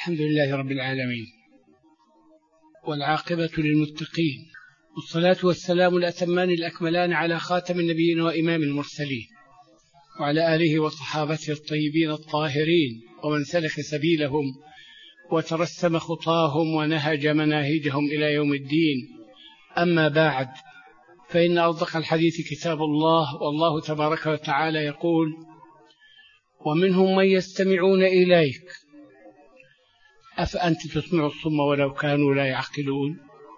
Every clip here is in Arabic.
الحمد لله رب العالمين، والعاقبة للمتقين، والصلاة والسلام الأتمان الأكملان على خاتم النبيين وإمام المرسلين، وعلى آله وصحابته الطيبين الطاهرين، ومن سلك سبيلهم وترسم خطاهم ونهج مناهجهم إلى يوم الدين. أما بعد، فإن أصدق الحديث كتاب الله، والله تبارك وتعالى يقول: ومنهم من يستمعون إليك أفأنت تسمع الصم ولو كانوا لا يعقلون،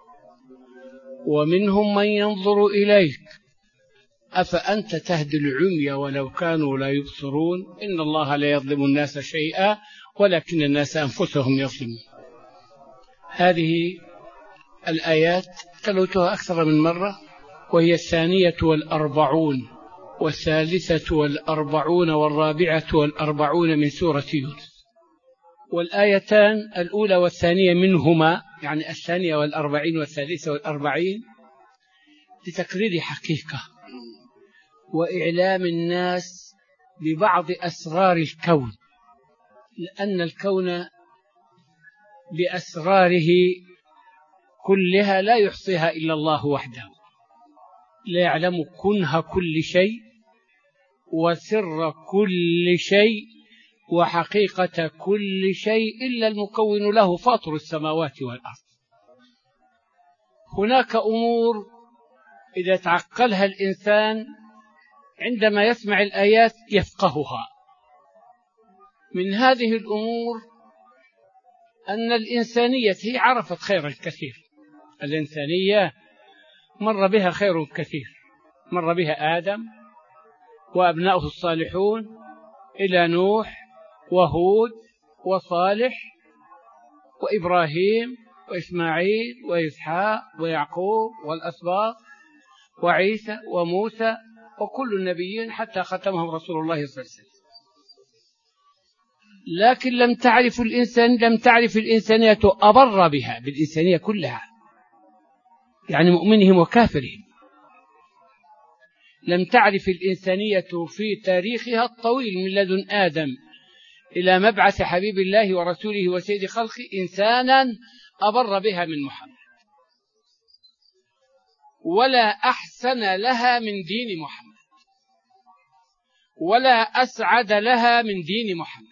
ومنهم من ينظر إليك أفأنت تهدي العمي ولو كانوا لا يبصرون، إن الله لا يظلم الناس شيئا ولكن الناس أنفسهم يظلمون. هذه الآيات تلوتها أكثر من مرة، وهي 42 و43 و44 من سورة يونس. والآيتان الأولى والثانية منهما، يعني 42 و43، لتقرير حقيقة وإعلام الناس ببعض أسرار الكون، لأن الكون بأسراره كلها لا يحصيها إلا الله وحده، لا يعلم كنه كل شيء وسر كل شيء وحقيقة كل شيء إلا المكون له فاطر السماوات والأرض. هناك أمور إذا تعقلها الإنسان عندما يسمع الآيات يفقهها. من هذه الأمور أن الإنسانية هي عرفت خيرا كثير، الإنسانية مر بها خير كثير، مر بها آدم وأبناؤه الصالحون إلى نوح وهود وصالح وإبراهيم وإسماعيل وإسحاق ويعقوب والأسباط وعيسى وموسى وكل النبيين حتى ختمهم رسول الله صلى الله عليه وسلم. لكن لم تعرف الإنسانية أبر بها بالإنسانية كلها، يعني مؤمنهم وكافرهم. لم تعرف الإنسانية في تاريخها الطويل من لدن آدم إلى مبعث حبيب الله ورسوله وسيد خلقه إنسانا أبر بها من محمد، ولا أحسن لها من دين محمد، ولا أسعد لها من دين محمد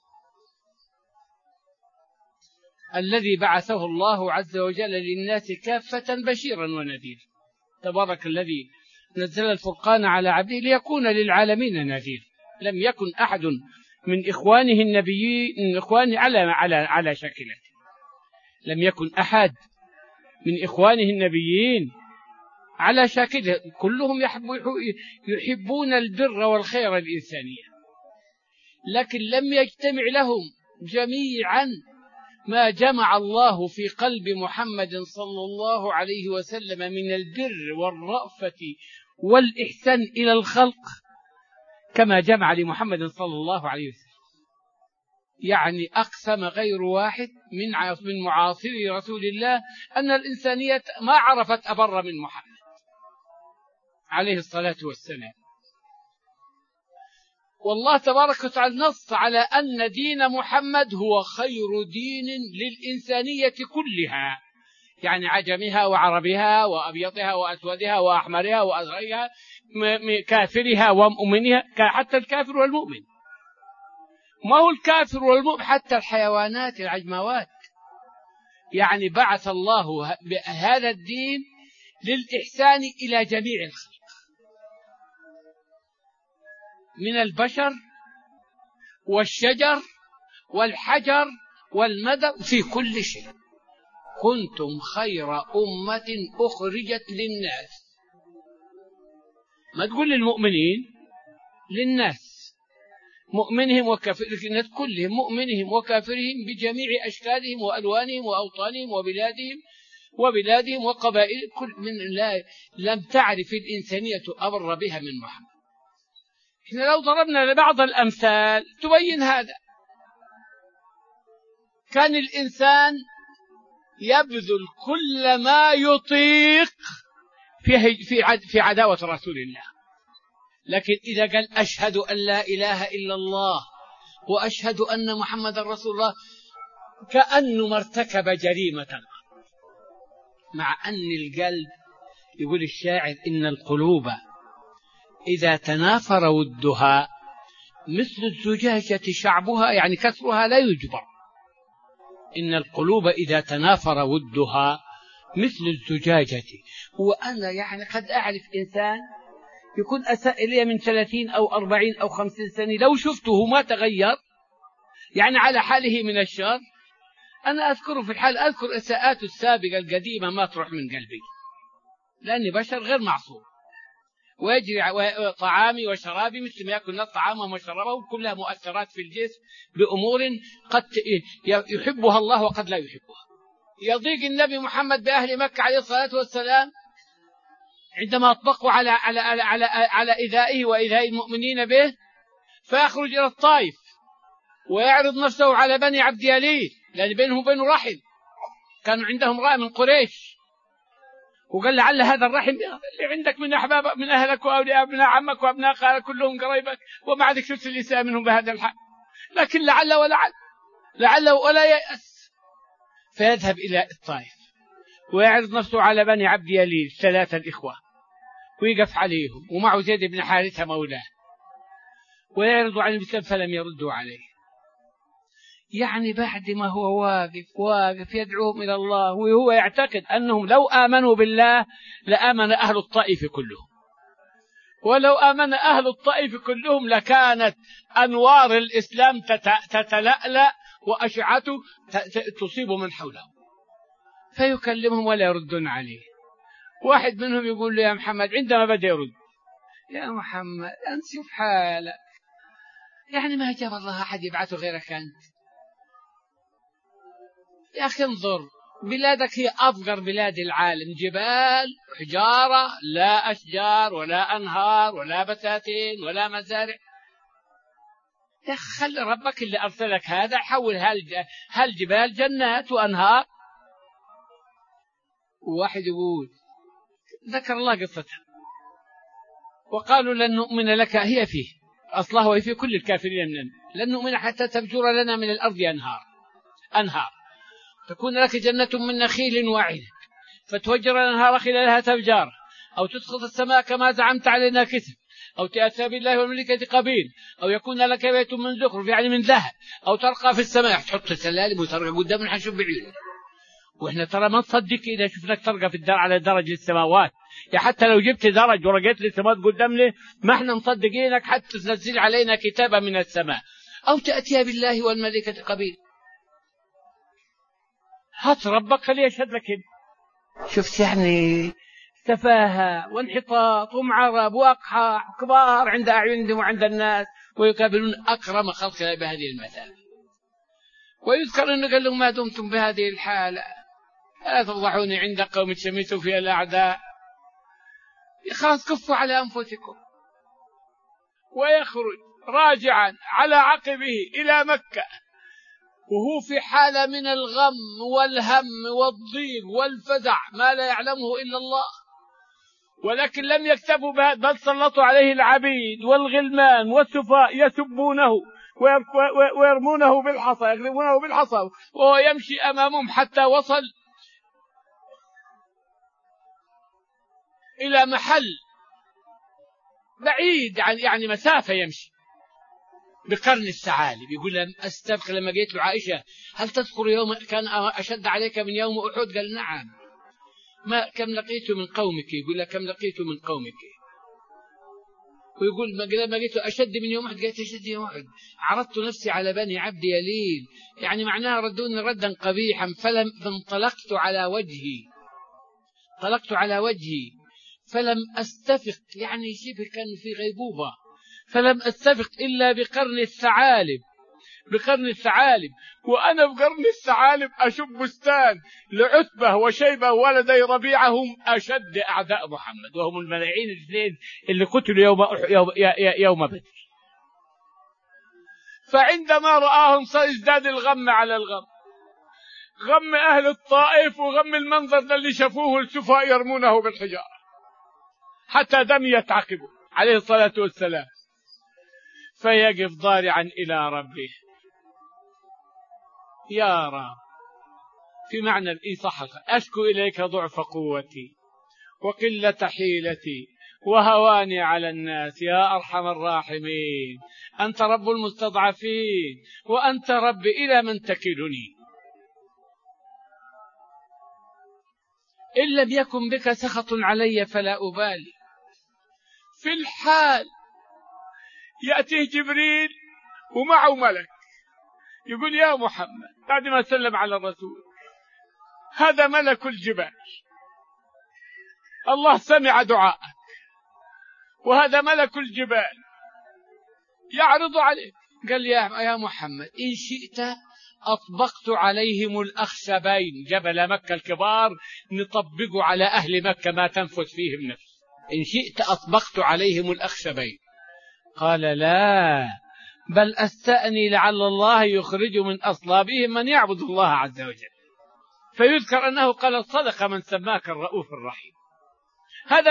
الذي بعثه الله عز وجل للناس كافة بشيرا ونذيرا. تبارك الذي نزل الفرقان على عبده ليكون للعالمين نذير. لم يكن أحد من إخوانه النبيين من إخوانه على شكلته، لم يكن أحد من إخوانه النبيين على شكله، كلهم يحبون البر والخير الإنسانية، لكن لم يجتمع لهم جميعا ما جمع الله في قلب محمد صلى الله عليه وسلم من البر والرأفة والإحسان إلى الخلق كما جمع لمحمد صلى الله عليه وسلم. يعني أقسم غير واحد من معاصري رسول الله أن الإنسانية ما عرفت أبر من محمد عليه الصلاة والسلام. والله تبارك وتعالى نص على أن دين محمد هو خير دين للإنسانية كلها، يعني عجمها وعربها وأبيضها وأسودها وأحمرها وأزرقها، كافرها ومؤمنها، حتى الكافر والمؤمن. ما هو الكافر والمؤمن؟ حتى الحيوانات العجموات. يعني بعث الله هذا الدين للإحسان إلى جميع الخلق، من البشر والشجر والحجر والمدر، في كل شيء. كنتم خير أمة أخرجت للناس، ما تقول للمؤمنين، للناس، مؤمنهم وكافرهم، كلهم مؤمنهم وكافرهم بجميع أشكالهم وألوانهم وأوطانهم وبلادهم وقبائل، كل من لا لم تعرف الإنسانية أبر بها من محمد. إحنا لو ضربنا لبعض الأمثال تبين هذا. كان الإنسان يبذل كل ما يطيق في عداوة رسول الله، لكن إذا قال أشهد أن لا إله إلا الله وأشهد أن محمد رسول الله كأنه ارتكب جريمة، مع أن القلب، يقول الشاعر إن القلوب إذا تنافر ودها مثل الزجاجة شعبها، يعني كسرها لا يجبر. إن القلوب إذا تنافر ودها مثل الزجاجة. وأنا يعني قد أعرف إنسان يكون أساء إلي من 30 أو 40 أو 50 سنة، لو شفته ما تغير يعني على حاله من الشر، أنا أذكره في الحال، أذكر إساءاته السابقة القديمة ما تروح من قلبي، لأني بشر غير معصوم، ويجري طعامي وشرابي مثل ما يأكل الناس طعامهم وشرابهم، كلها مؤثرات في الجسم بأمور قد يحبها الله وقد لا يحبها. يضيق النبي محمد بأهل مكة عليه الصلاة والسلام عندما أطبقوا على إيذائه وإيذاء المؤمنين به، فيخرج إلى الطائف ويعرض نفسه على بني عبد يليل، لأن بينهم وبينه رحم، كانوا عندهم رأي من قريش، وقال لعل هذا الرحم اللي عندك من أحباب من أهلك وأولياء أبناء عمك وأبناء خالك كلهم قريبك، وما عندك شفت الإساءة منهم بهذا الحال، لكن لعل ولا يأس، فيذهب إلى الطائف ويعرض نفسه على بني عبد يليل 3 الإخوة، ويقف عليهم ومعه زيد بن حارثة مولاه، ويعرض عن الإسلام فلم يردوا عليه. يعني بعد ما هو واقف يدعوهم إلى الله، وهو يعتقد أنهم لو آمنوا بالله لآمن أهل الطائف كلهم، ولو آمن أهل الطائف كلهم لكانت أنوار الإسلام تتلألأ وأشعته تصيب من حوله. فيكلمهم ولا يردون عليه. واحد منهم يقول له يا محمد، عندما بدأ يرد، يا محمد أنت في حالك، يعني ما جاب الله أحد يبعثه غيرك أنت. يا أخي انظر، بلادك هي أفقر بلاد العالم، جبال حجارة، لا أشجار ولا أنهار ولا بساتين ولا مزارع. يا أخي خلي ربك اللي أرسلك هذا يحول هالجبال جنات وأنهار. وواحد يقول، ذكر الله قصتها وقالوا لن نؤمن لك، هي فيه أصلها وهي في كل الكافرين منهم، لن نؤمن حتى تفجر لنا من الأرض أنهار تكون لك جنة من نخيل وعنب فتفجر الأنهار خلالها تفجار، أو تسقط السماء كما زعمت علينا كسف، أو تأتي بالله والملائكة قبيل، أو يكون لك بيت من زخرف يعني من ذهب، أو ترقى في السماء، تحط سلالم وترقى قدام نشوف بعيوننا. وإحنا ترى ما نصدق إذا شفناك ترقى في الدار على درج السماوات، يا حتى لو جبت درج ورقيت للسماوات قدامنا ما إحنا مصدقينك حتى تنزل علينا كتابا من السماء، أو تأتي بالله والملائكة قبيل. هات ربك خليه يشهد لك هنا. شفت يعني سفاهة وانحطاط ومعرب وأقحى كبار عند أعينهم وعند الناس، ويقابلون أكرم خلق الله بهذه المثال. ويذكر أنه قال لهم ما دمتم بهذه الحالة لا تفضحوني عند قوم شميتوا في الأعداء، خلاص كفوا على أنفسكم. ويخرج راجعا على عقبه إلى مكة وهو في حالة من الغم والهم والضيق والفزع ما لا يعلمه إلا الله، ولكن لم يكتفوا بهذا، بل سلطوا عليه العبيد والغلمان والسفاء يسبونه ويرمونه بالحصى، يغلبونه بالحصى، وهو يمشي أمامهم حتى وصل إلى محل بعيد يعني مسافة يمشي بقرن الثعالب. يقول لهم أستبق لما قلت له عائشة هل تذكر يوم كان أشد عليك من يوم أحد؟ قال نعم. ما كم لقيت من قومك؟ يقول لك كم لقيت من قومك؟ ويقول ما قلت له أشد من يوم أحد؟ قلت أشد يوم أحد عرضت نفسي على بني عبد يليل، يعني معناها ردوني ردا قبيحا فانطلقت على وجهي فلم أستفق، يعني شبه كان في غيبوبة، فلم أستفق إلا بقرن الثعالب، وأنا بقرن الثعالب أشب بستان لعتبة وشيبة ولدي ربيعة هم أشد أعداء محمد، وهم الملايين الاثنين اللي قتلوا يوم بدر. فعندما رآهم سيزداد الغم على الغم، غم أهل الطائف وغم المنظر اللي شافوه السفهاء يرمونه بالحجارة حتى دميت عقبه عليه الصلاة والسلام، فيقف ضارعا إلى ربه يارى في معنى الإيصاح، أشكو إليك ضعف قوتي وقلة حيلتي وهواني على الناس يا أرحم الراحمين، أنت رب المستضعفين وأنت رب إلى من تكلني، إن لم يكن بك سخط علي فلا أبالي. في الحال يأتيه جبريل ومعه ملك يقول يا محمد بعد ما سلم على الرسول هذا ملك الجبال، الله سمع دعاءك وهذا ملك الجبال يعرض عليك. قال يا محمد إن شئت أطبقت عليهم الأخشبين، جبل مكة الكبار نطبق على أهل مكة ما تنفذ فيهم نفس، إن شئت أطبقت عليهم الأخشبين. قال لا، بل أستأني لعل الله يخرج من أصلابهم من يعبد الله عز وجل، فيذكر أنه قال صدق من سماك الرؤوف الرحيم. هذا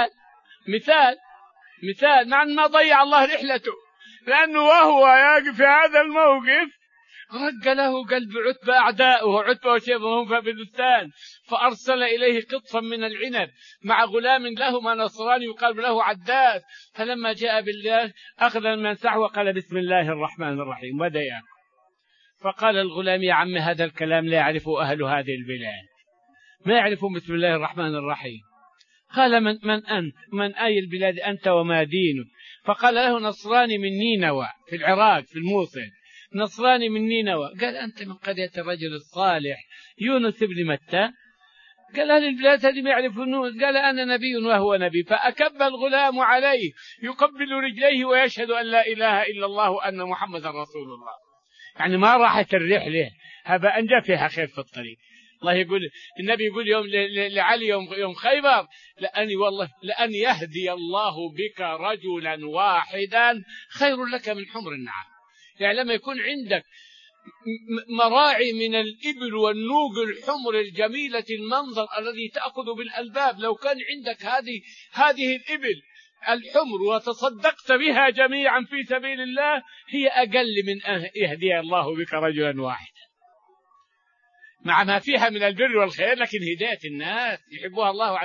مثال مع أن ما ضيع الله رحلته، لأنه وهو يقف في هذا الموقف رق له قلب عتبة أعداؤه، عتبة وشيبة وهم في بلستان، فأرسل إليه قطفا من العنب مع غلام لهما نصراني يقال له عداس، فلما جاء بالله أخذ المنسح وقال بسم الله الرحمن الرحيم بدأ يأكل. فقال الغلام يا عم هذا الكلام لا يعرفه أهل هذه البلاد، ما يعرفون بسم الله الرحمن الرحيم. قال من أنت؟ من أي البلاد أنت وما دينك؟ فقال له نصراني من نينوى في العراق في الموصل، نصراني من نينوى. قال أنت من قرية الرجل الصالح يونس بن متى؟ قال أهل البلاد هذه ما يعرفون. قال أنا نبي وهو نبي. فأكب الغلام عليه يقبل رجليه ويشهد أن لا إله إلا الله وأن محمد رسول الله. يعني ما راحت الرحلة هبا أنجى فيها خير في الطريق. الله يقول النبي يقول يوم لعلي يوم خيبر لأن يهدي الله بك رجلا واحدا خير لك من حمر النعم. يعني لما يكون عندك مراعي من الإبل والنوق الحمر الجميلة المنظر الذي تأخذ بالألباب، لو كان عندك هذه الإبل الحمر وتصدقت بها جميعا في سبيل الله هي أقل من أن يهدي الله بك رجلا واحدا، مع ما فيها من البر والخير، لكن هداية الناس يحبها الله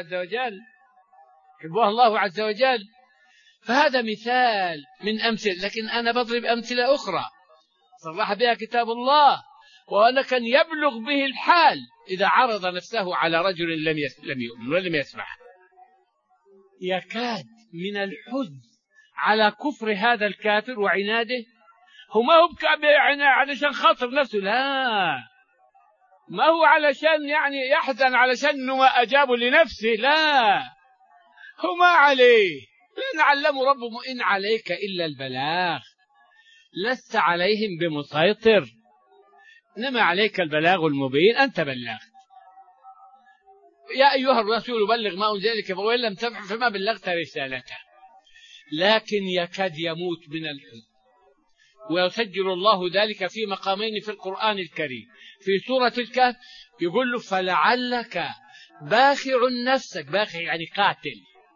عز وجل. فهذا مثال من أمثل، لكن أنا بضرب أمثلة أخرى صرح بها كتاب الله، وأنا كان يبلغ به الحال إذا عرض نفسه على رجل لم يؤمن ولم يسمع. يكاد من الحزن على كفر هذا الكافر وعناده، هو ما هو علشان خاطر نفسه، لا، ما هو علشان يعني يحزن علشان أنه ما أجابه لنفسه، لا، هو ما عليه، لأن علمه ربه إن عليك إلا البلاغ لست عليهم بمسيطر، إنما عليك البلاغ المبين، أنت بلغت. يا أيها الرسول بلغ ما أنزل إليك وإن لم تفعل فما بلغت رسالته. لكن يكاد يموت من الحزن، ويسجل الله ذلك في مقامين في القرآن الكريم. في سورة الكهف يقول له فلعلك باخع نفسك، باخع يعني قاتل،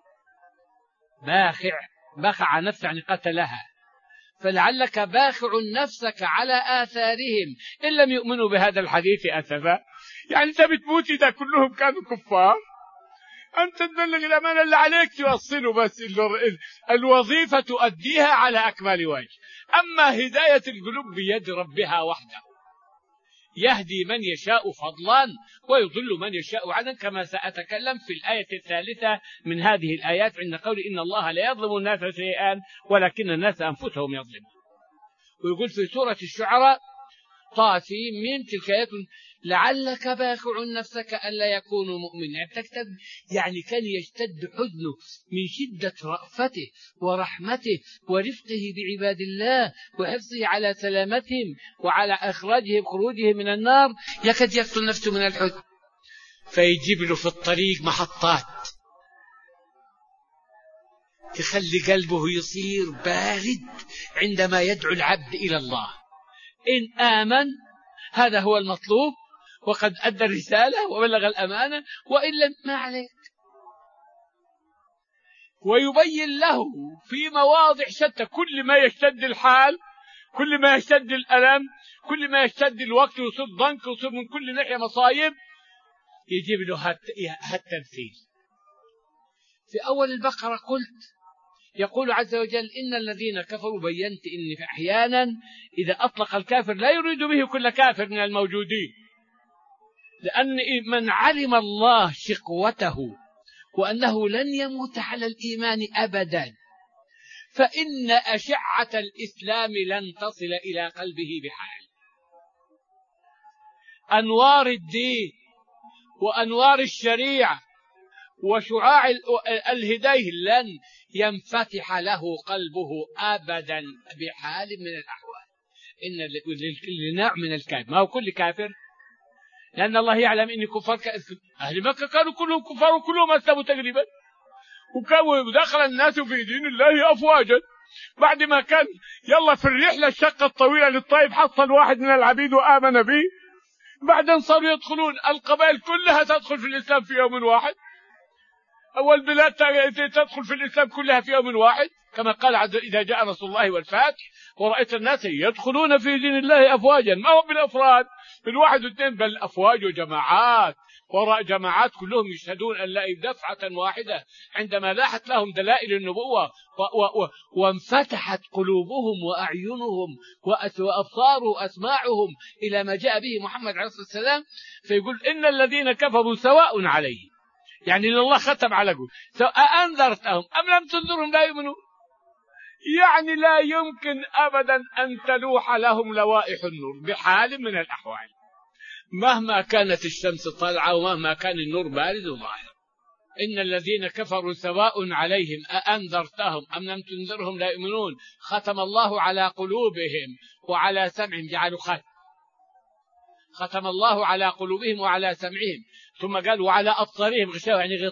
باخع نفسه يعني قتلها، فلعلك باخع نفسك على آثارهم إن لم يؤمنوا بهذا الحديث أسفا. يعني أنت بتموت إذا كلهم كانوا كفار، أنت تبلغ الأمانة اللي عليك توصله، بس الوظيفة تؤديها على أكمل وجه. أما هداية القلوب بيد ربها وحده، يهدي من يشاء فضلا ويضل من يشاء عدلا، كما سأتكلم في الآية الثالثة من هذه الآيات عند قول إن الله لا يظلم الناس شيئا ولكن الناس أنفسهم يظلمون. ويقول في سورة الشعراء طاسيم ميم تلك آيات لعلك باخع نفسك ألا يكونوا مؤمنين. يعني كان يشتد حزنه من شدة رأفته ورحمته ورفقه بعباد الله وحفظه على سلامتهم وعلى خروجهم من النار، يكاد يقتل نفسه من الحزن. فيجيب له في الطريق محطات تخلي قلبه يصير بارد عندما يدعو العبد إلى الله. إن آمن هذا هو المطلوب وقد أدى الرسالة وبلغ الأمانة، وإلا ما عليك. ويبين له في مواضع شتى كل ما يشتد الحال كل ما يشتد الألم، كل ما يشتد الوقت ويصير ضنك ويصير من كل ناحية مصايب، يجيب له هالتمثيل. في أول البقرة قلت يقول عز وجل إن الذين كفروا، بينت إن أحيانا إذا أطلق الكافر لا يريد به كل كافر من الموجودين، لأن من علم الله شقوته وأنه لن يموت على الإيمان أبدا، فإن أشعة الإسلام لن تصل إلى قلبه بحال. أنوار الدين وأنوار الشريعة وشعاع الهداية لن ينفتح له قلبه أبدا بحال من الأحوال. إن لكل نوع من الكافر، ما هو كل كافر، لأن الله يعلم إن كفار أهل مكة كانوا كلهم كفار وكلهم أسلموا تقريبا، وكانوا دخل الناس في دين الله أفواجا. بعد ما كان يلا في الرحلة الشقة الطويلة للطائف حصل واحد من العبيد وآمن به، بعدين صاروا يدخلون القبائل كلها تدخل في الإسلام في يوم واحد، أول بلاد تدخل في الإسلام كلها في يوم واحد، كما قال عز إذا جاء رسول الله والفتح ورأيت الناس يدخلون في دين الله أفواجا، ما هو بالأفراد بالواحد واثنين، بل أفواج وجماعات وراء جماعات كلهم يشهدون أن لا دفعة واحدة عندما لاحت لهم دلائل النبوة وانفتحت قلوبهم وأعينهم وأبصار وأسماعهم إلى ما جاء به محمد عليه الصلاة والسلام. فيقول إن الذين كفروا سواء عليهم، يعني الله ختم على قول أأنذرتهم أم لم تنذرهم لا يؤمنون، يعني لا يمكن أبدا أن تلوح لهم لوائح النور بحال من الأحوال، مهما كانت الشمس طالعة ومهما كان النور بارد وظاهر. إن الذين كفروا سواء عليهم أأنذرتهم أم لم تنذرهم لا يؤمنون، ختم الله على قلوبهم وعلى سمعهم، جعلوا ختم الله على قلوبهم وعلى سمعهم، ثم قال وعلى أبصارهم غشاوة، يعني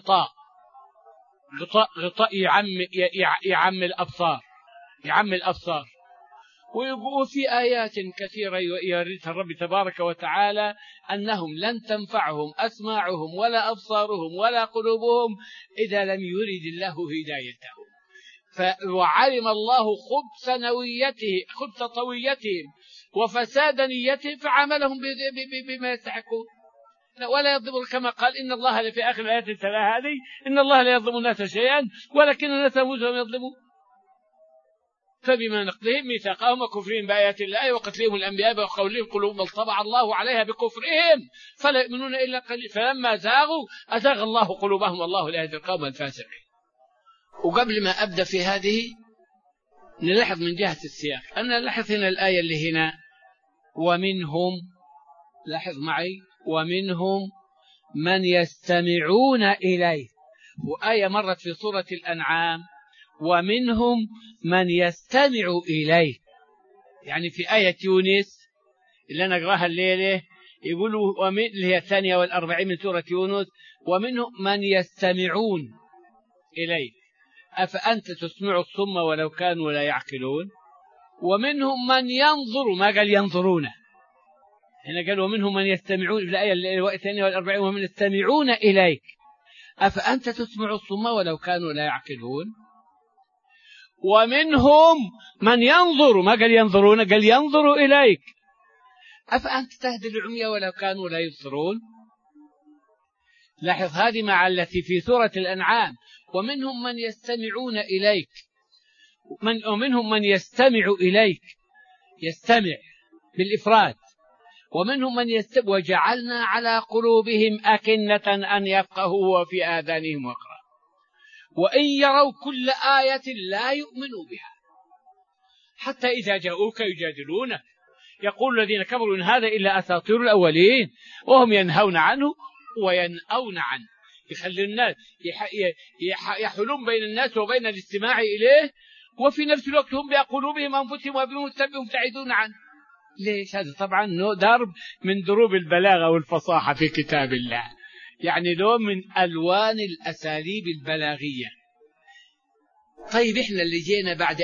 غطاء يعم الأبصار. وفي آيات كثيرة يريدها الرب تبارك وتعالى أنهم لن تنفعهم أسماعهم ولا أبصارهم ولا قلوبهم إذا لم يرد الله هدايتهم. وعلم الله خبث طويتهم وفساد نيتهم فعاملهم بما يستحقون ولا يظلم، كما قال إن الله في آخر الآيات الثلاث هذه إن الله لا يظلم الناس شيئا ولكن الناس أنفسهم يظلمون. فبما نقضهم ميثاقهم وكفرهم بآيات الله وقتلهم الأنبياء وقولهم قلوب بل طبع الله عليها بكفرهم فلا يؤمنون إلا قليلا فلما زاغوا أزاغ الله قلوبهم والله لا يهدي القوم الفاسقين. وقبل ما أبدأ في هذه نلاحظ من جهة السياق، أنا لاحظ هنا الآية اللي هنا ومنهم، لاحظ معي ومنهم من يستمعون إليه، وآية مرت في سورة الأنعام ومنهم من يستمع إليه، يعني في آية يونس اللي نقراها الليلة يقولوا اللي هي 42 من سورة يونس ومنهم من يستمعون إليه أفأنت تسمع الصم ولو كانوا لا يعقلون. ومنهم من ينظر، ما قال ينظرون هنا، قال ومنهم من يستمعون في الآية 42 ومن يستمعون إليك أفأنت تسمع الصم ولو كانوا لا يعقلون. ومنهم من ينظر، ما قال ينظرون، قال ينظر إليك أفأنت تهدي العمي ولو كانوا لا يبصرون. لاحظ هذه مع التي في سورة الأنعام ومنهم من يستمعون إليك، ومنهم من يستمع إليك، يستمع بالإفراد، ومنهم من يستمع وجعلنا على قلوبهم أكنة أن يفقهوا وفي آذانهم وقرا وإن يروا كل آية لا يؤمنوا بها حتى إذا جاءوك يجادلونك يقول الذين كفروا إن هذا إلا أساطير الأولين وهم ينهون عنه وينأون عنه. يخلي الناس يحلون بين الناس وبين الاستماع إليه وفي نفس الوقت هم بقلوبهم أنفسهم وبمتبعهم مبتعدون عنه. ليش؟ هذا طبعا ضرب من ضروب البلاغة والفصاحة في كتاب الله، يعني لون من ألوان الأساليب البلاغية. طيب إحنا اللي جينا بعد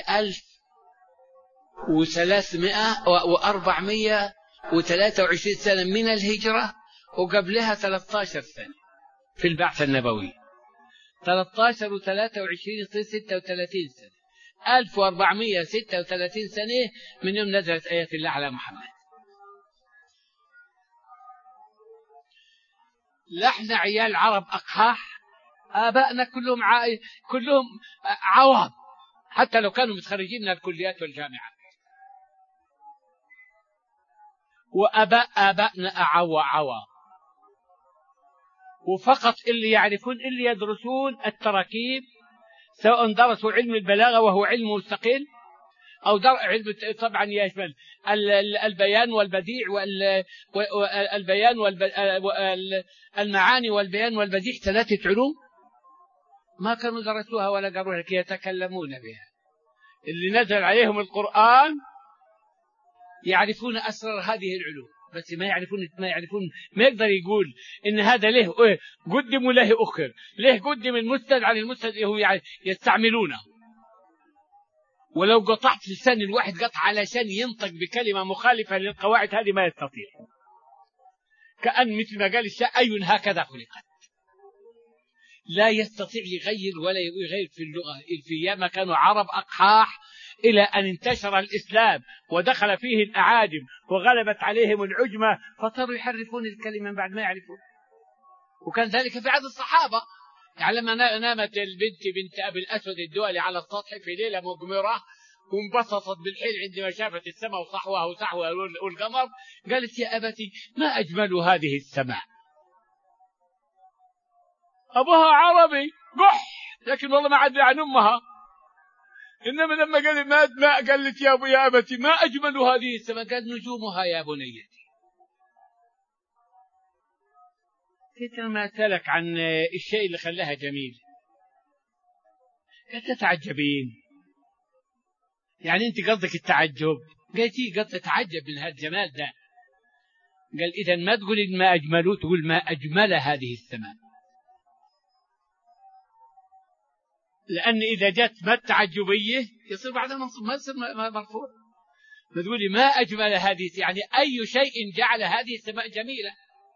1323 سنة من الهجرة وقبلها 13 سنة في البعثة النبوية، 13 و23 36 سنة. 1436 سنة من يوم نزلت آيات الله على محمد. نحن عيال عرب أقحاح، آبائنا كلهم عوام، حتى لو كانوا متخرجين من الكليات والجامعات، آبائنا عوام، وفقط اللي يعرفون اللي يدرسون التراكيب، سواء درسوا علم البلاغة وهو علم مستقل، أو علم طبعا يشمل البيان والبديع والبيان المعاني والبيان والبديع، 3 علوم ما كانوا درسوها ولا قروها لكي يتكلمون بها. اللي نزل عليهم القرآن يعرفون أسرار هذه العلوم، بس ما يقدر يقول إن هذا له قدم وله أخر، له قدم المسند عن المسند، هو يعني يستعملونه. ولو قطعت لسان الواحد قطع علشان ينطق بكلمة مخالفة للقواعد هذه ما يستطيع، كأن مثل ما قال الشاعر أي هكذا خلقت، لا يستطيع يغير ولا يغير في اللغة. في أيام كانوا عرب أقحاح إلى أن انتشر الإسلام ودخل فيه الأعاجم وغلبت عليهم العجمة، فصاروا يحرفون الكلمة بعد ما يعرفون. وكان ذلك في عهد الصحابة. يعني لما نامت البنت بنت أبي الأسود الدولي على السطح في ليلة مغمرة وانبسطت بالحيل عندما شافت السماء وصحوها وصحوها والقمر، قالت يا أبتي ما أجمل هذه السماء. أبوها عربي قح، لكن والله ما عدل عن أمها. إنما لما قال ما قالت يا أبتي ما أجمل هذه السماء، قال نجومها يا بنيتي. كنت ما أسألك عن الشيء اللي خلاها جميل، قلت تتعجبين، يعني أنت قصدك التعجب؟ قلتي قصدك تتعجب من هذا الجمال ده. قال إذا ما تقول ما أجمله، تقول ما أجمل هذه السماء، لأن إذا جت ما التعجبية يصير بعدها منصوب، ما يصير مرفوع. تقولي ما أجمل هذه، يعني أي شيء جعل هذه السماء جميلة.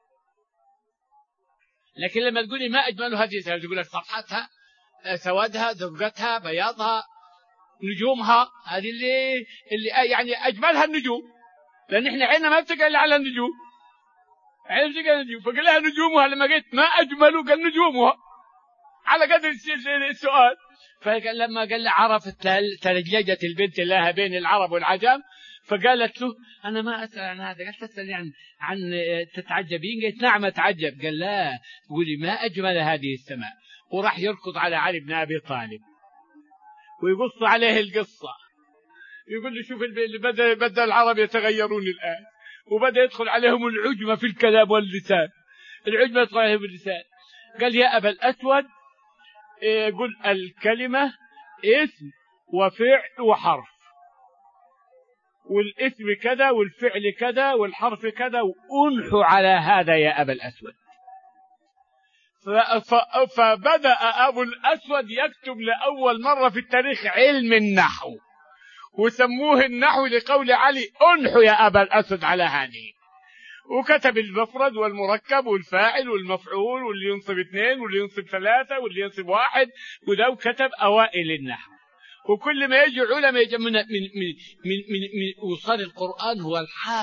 لكن لما تقولي ما أجمل هذه السماء، تقول لك صفحتها، سوادها، زرقتها، بياضها، نجومها، هذه اللي يعني أجملها النجوم، لأن إحنا عيننا ما بتقل على النجوم، عين بتقل على النجوم، فقال لها نجومها. لما قلت ما أجمل قال نجومها على قدر السؤال. فلما قال عرفت تلجلجت البنت لها بين العرب والعجم، فقالت له أنا ما أسأل عن هذا. قالت تسألني عن تتعجبين؟ قلت نعم أتعجب. قال لا، قولي ما أجمل هذه السماء. وراح يركض على علي بن أبي طالب ويقص عليه القصة، يقول له شوف بدأ العرب يتغيرون الآن، وبدأ يدخل عليهم العجمة في الكلام واللسان، العجمة يدخل عليهم اللسان. قال يا أبا الأسود قل الكلمة اسم وفعل وحرف، والاسم كذا والفعل كذا والحرف كذا، وأنحوا على هذا يا أبا الأسود. فبدأ أبو الأسود يكتب لأول مرة في التاريخ علم النحو، وسموه النحو لقول علي أنحوا يا أبا الأسود على هذه. وكتب المفرد والمركب والفاعل والمفعول، واللي ينصب 2 واللي ينصب 3 واللي ينصب 1، وده وكتب أوائل النحو. وكل ما يجي علماء يجي من وصال القرآن هو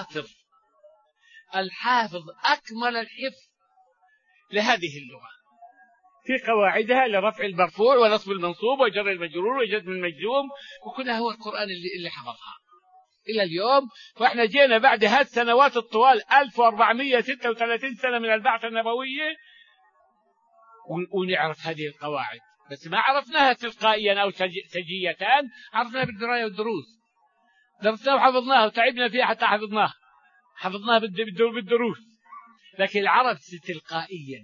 الحافظ أكمل الحفظ لهذه اللغة، في قواعدها لرفع المرفوع ونصب المنصوب وجر المجرور وجزم المجزوم، وكلها هو القرآن اللي حفظها إلى اليوم. وإحنا جينا بعد هذه السنوات الطوال 1436 سنة من البعثة النبوية ونعرف هذه القواعد، بس ما عرفناها تلقائيا أو سجيتان، عرفناها بالدراية والدروس، درسناها وحفظناها وتعبنا فيها حتى حفظناها بالدروس. لكن العرب تلقائيا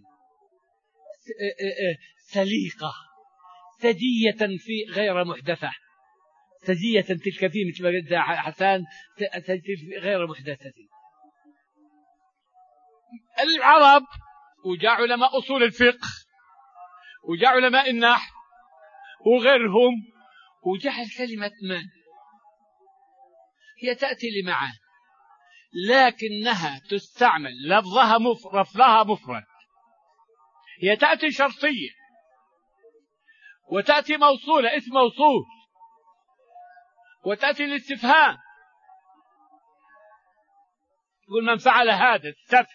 سليقة سجية في غير محدثة، سجية تلك فيه مثل ما قلت حسان غير محدثة. العرب وجاء علماء أصول الفقه وجاء علماء النحو وغيرهم، وجعل كلمة من هي تأتي لمعان، لكنها تستعمل لفظها مفرد، هي تأتي شرطية وتأتي موصولة اسم موصول، وتأتي الاستفهام، يقول من فعل هذا السفه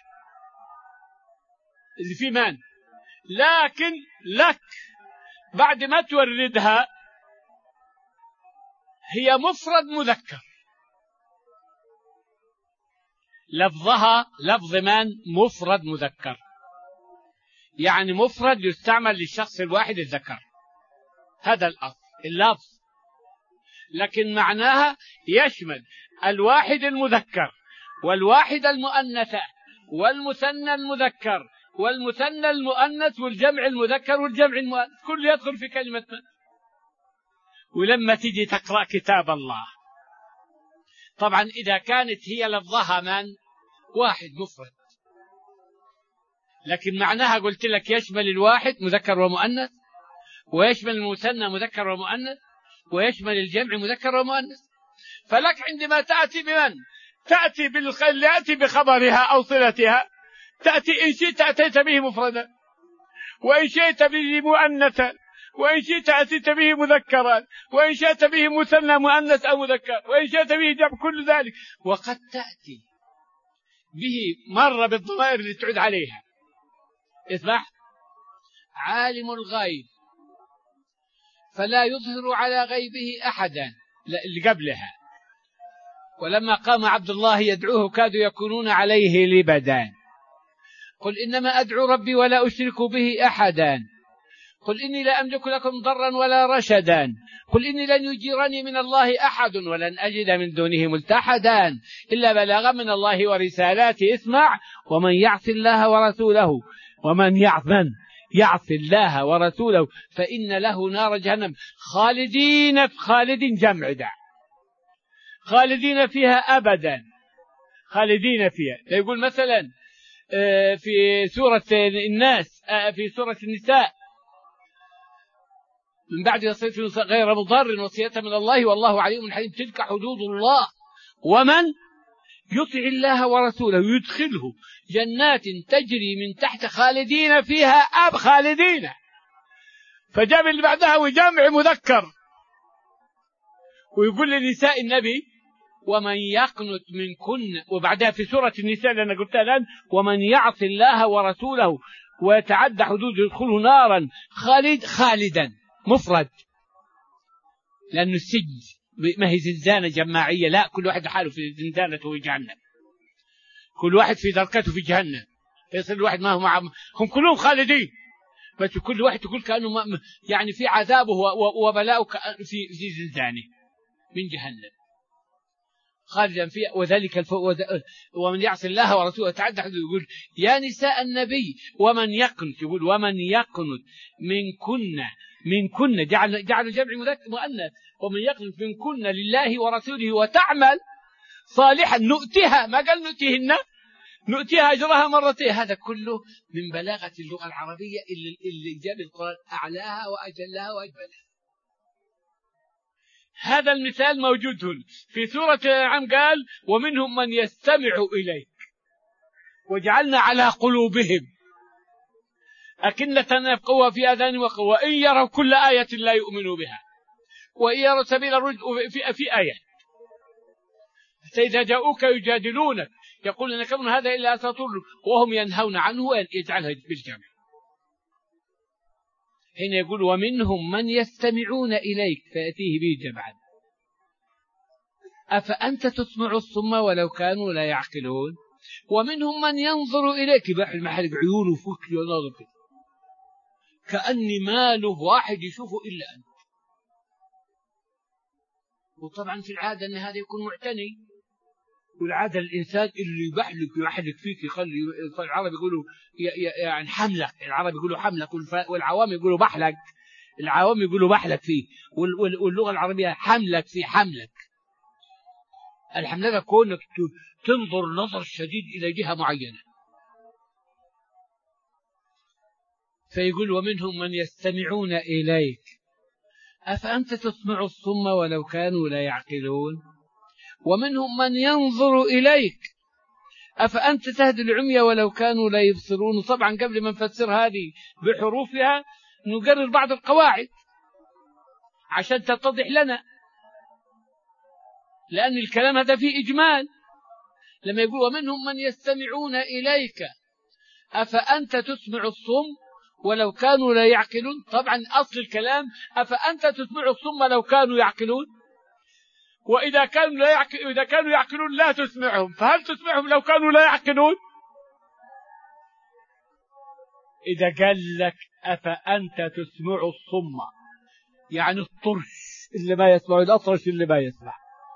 اللي فيه من، لكن لك بعد ما توردها هي مفرد مذكر، لفظها لفظ من مفرد مذكر، يعني مفرد يستعمل للشخص الواحد الذكر، هذا الأصل اللفظ، لكن معناها يشمل الواحد المذكر والواحد المؤنثة والمثنى المذكر والمثنى المؤنث والجمع المذكر والجمع المؤنث، كل يدخل في كلمة من. ولما تيجي تقرأ كتاب الله طبعا إذا كانت هي لفظها من واحد مفرد، لكن معناها قلت لك يشمل الواحد مذكر ومؤنث، ويشمل المثنى مذكر ومؤنث، ويشمل الجمع مذكر ومؤنث. فلك عندما تأتي بمن تأتي بخبرها أو صلتها، تأتي إن شئت أتيت به مفردا، وإن شئت به مؤنثا، وإن شئت أتيت به مذكرا، وإن شئت به مثنى مؤنث أو مذكر، وإن شئت به جمع، كل ذلك. وقد تأتي به مرة بالضمائر اللي تعود عليها. اسمع، عالم الغيب فلا يظهر على غيبه أحدا، اللي قبلها، ولما قام عبد الله يدعوه كادوا يكونون عليه لبدا، قل إنما أدعو ربي ولا أشرك به أحدا، قل إني لا أملك لكم ضرا ولا رشدا، قل إني لن يجيرني من الله أحد ولن أجد من دونه ملتحدا إلا بلاغا من الله ورسالاته. اسمع، ومن يعص الله ورسوله يعص الله ورسوله فإن له نار جهنم خالد جمع دع، خالدين فيها أبدا، خالدين فيها. يقول مثلا في سورة الناس، في سورة النساء، من بعد وصية غير مضار وصية من الله والله عليم حليم، تلك حدود الله، ومن يطع الله ورسوله يدخله جنات تجري من تحت خالدين فيها خالدين، فجاب اللي بعدها وجمع مذكر، ويقول لنساء النبي ومن يقنت منكن، وبعدها في سورة النساء اللي أنا قلتها الآن، ومن يعص الله ورسوله ويتعدى حدود يدخله نارا خالدا مفرد، لأنه السجن ما هي زنزانة جماعية، لا، كل واحد حاله في زنزانته في جهنم، كل واحد في دركته في جهنم، فيصير الواحد ما هو هم كلهم خالدين، بس كل واحد يقول كأنه يعني في عذابه وبلاءه في زنزانه من جهنم خالدا فيها. وذلك ومن يعص الله ورسوله وتعدى حدوده، يقول يا نساء النبي ومن يقنت، يقول ومن يقنت منكن جعل جمع مؤنث، ومن يقنت منكن لله ورسوله وتعمل صالحا نؤتها، ما قال نؤتيهن، نؤتيها أجرها مرتين. هذا كله من بلاغة اللغة العربية اللي جاب القرآن أعلاها وأجلها وأجملها. هذا المثال موجود في سورة الأنعام، قال ومنهم من يستمع إليك وجعلنا على قلوبهم أكنة يفقهوا في آذانهم وقرا وإن يروا كل آية لا يؤمنوا بها وإن يروا سبيل الرشد في آية، فإذا جاءوك يجادلونك يقول إن كون هذا إلا أساطير وهم ينهون عنه وأن يجعلها بالجمع. هنا يقول ومنهم من يستمعون إليك فيأتيه به جمعا أفأنت تسمع الصم ولو كانوا لا يعقلون، ومنهم من ينظر إليك بحر المحرق عيونه فكري وناظر فيه كأني ما له واحد يشوفه إلا أنت. وطبعا في العادة أن هذا يكون معتني، والعادة الإنسان اللي يحلق فيك يخلي، العرب يقولوا يعني حملك، العرب يقولوا حملك، والعوام يقولوا بحلق، العوام يقولوا بحلق فيه، واللغة العربية حملك في حملك. الحملة كونك تنظر نظر شديد إلى جهة معينة. فيقول ومنهم من يستمعون إليك أفأنت تسمع الصم ولو كانوا لا يعقلون، ومنهم من ينظر إليك أفأنت تهدي العمي ولو كانوا لا يبصرون. طبعا قبل ما نفسر هذه بحروفها نقرر بعض القواعد عشان تتضح لنا. لأن الكلام هذا فيه إجمال. لما يقول ومنهم من يستمعون إليك أفأنت تسمع الصم ولو كانوا لا يعقلون. طبعا أصل الكلام أفأنت تسمع الصم لو كانوا يعقلون، وإذا كانوا يعقلون لا تسمعهم، فهل تسمعهم لو كانوا لا يعقلون؟ إذا قال لك أفأنت تسمع الصم يعني الطرش اللي ما يسمع، الأطرش اللي ما يسمع.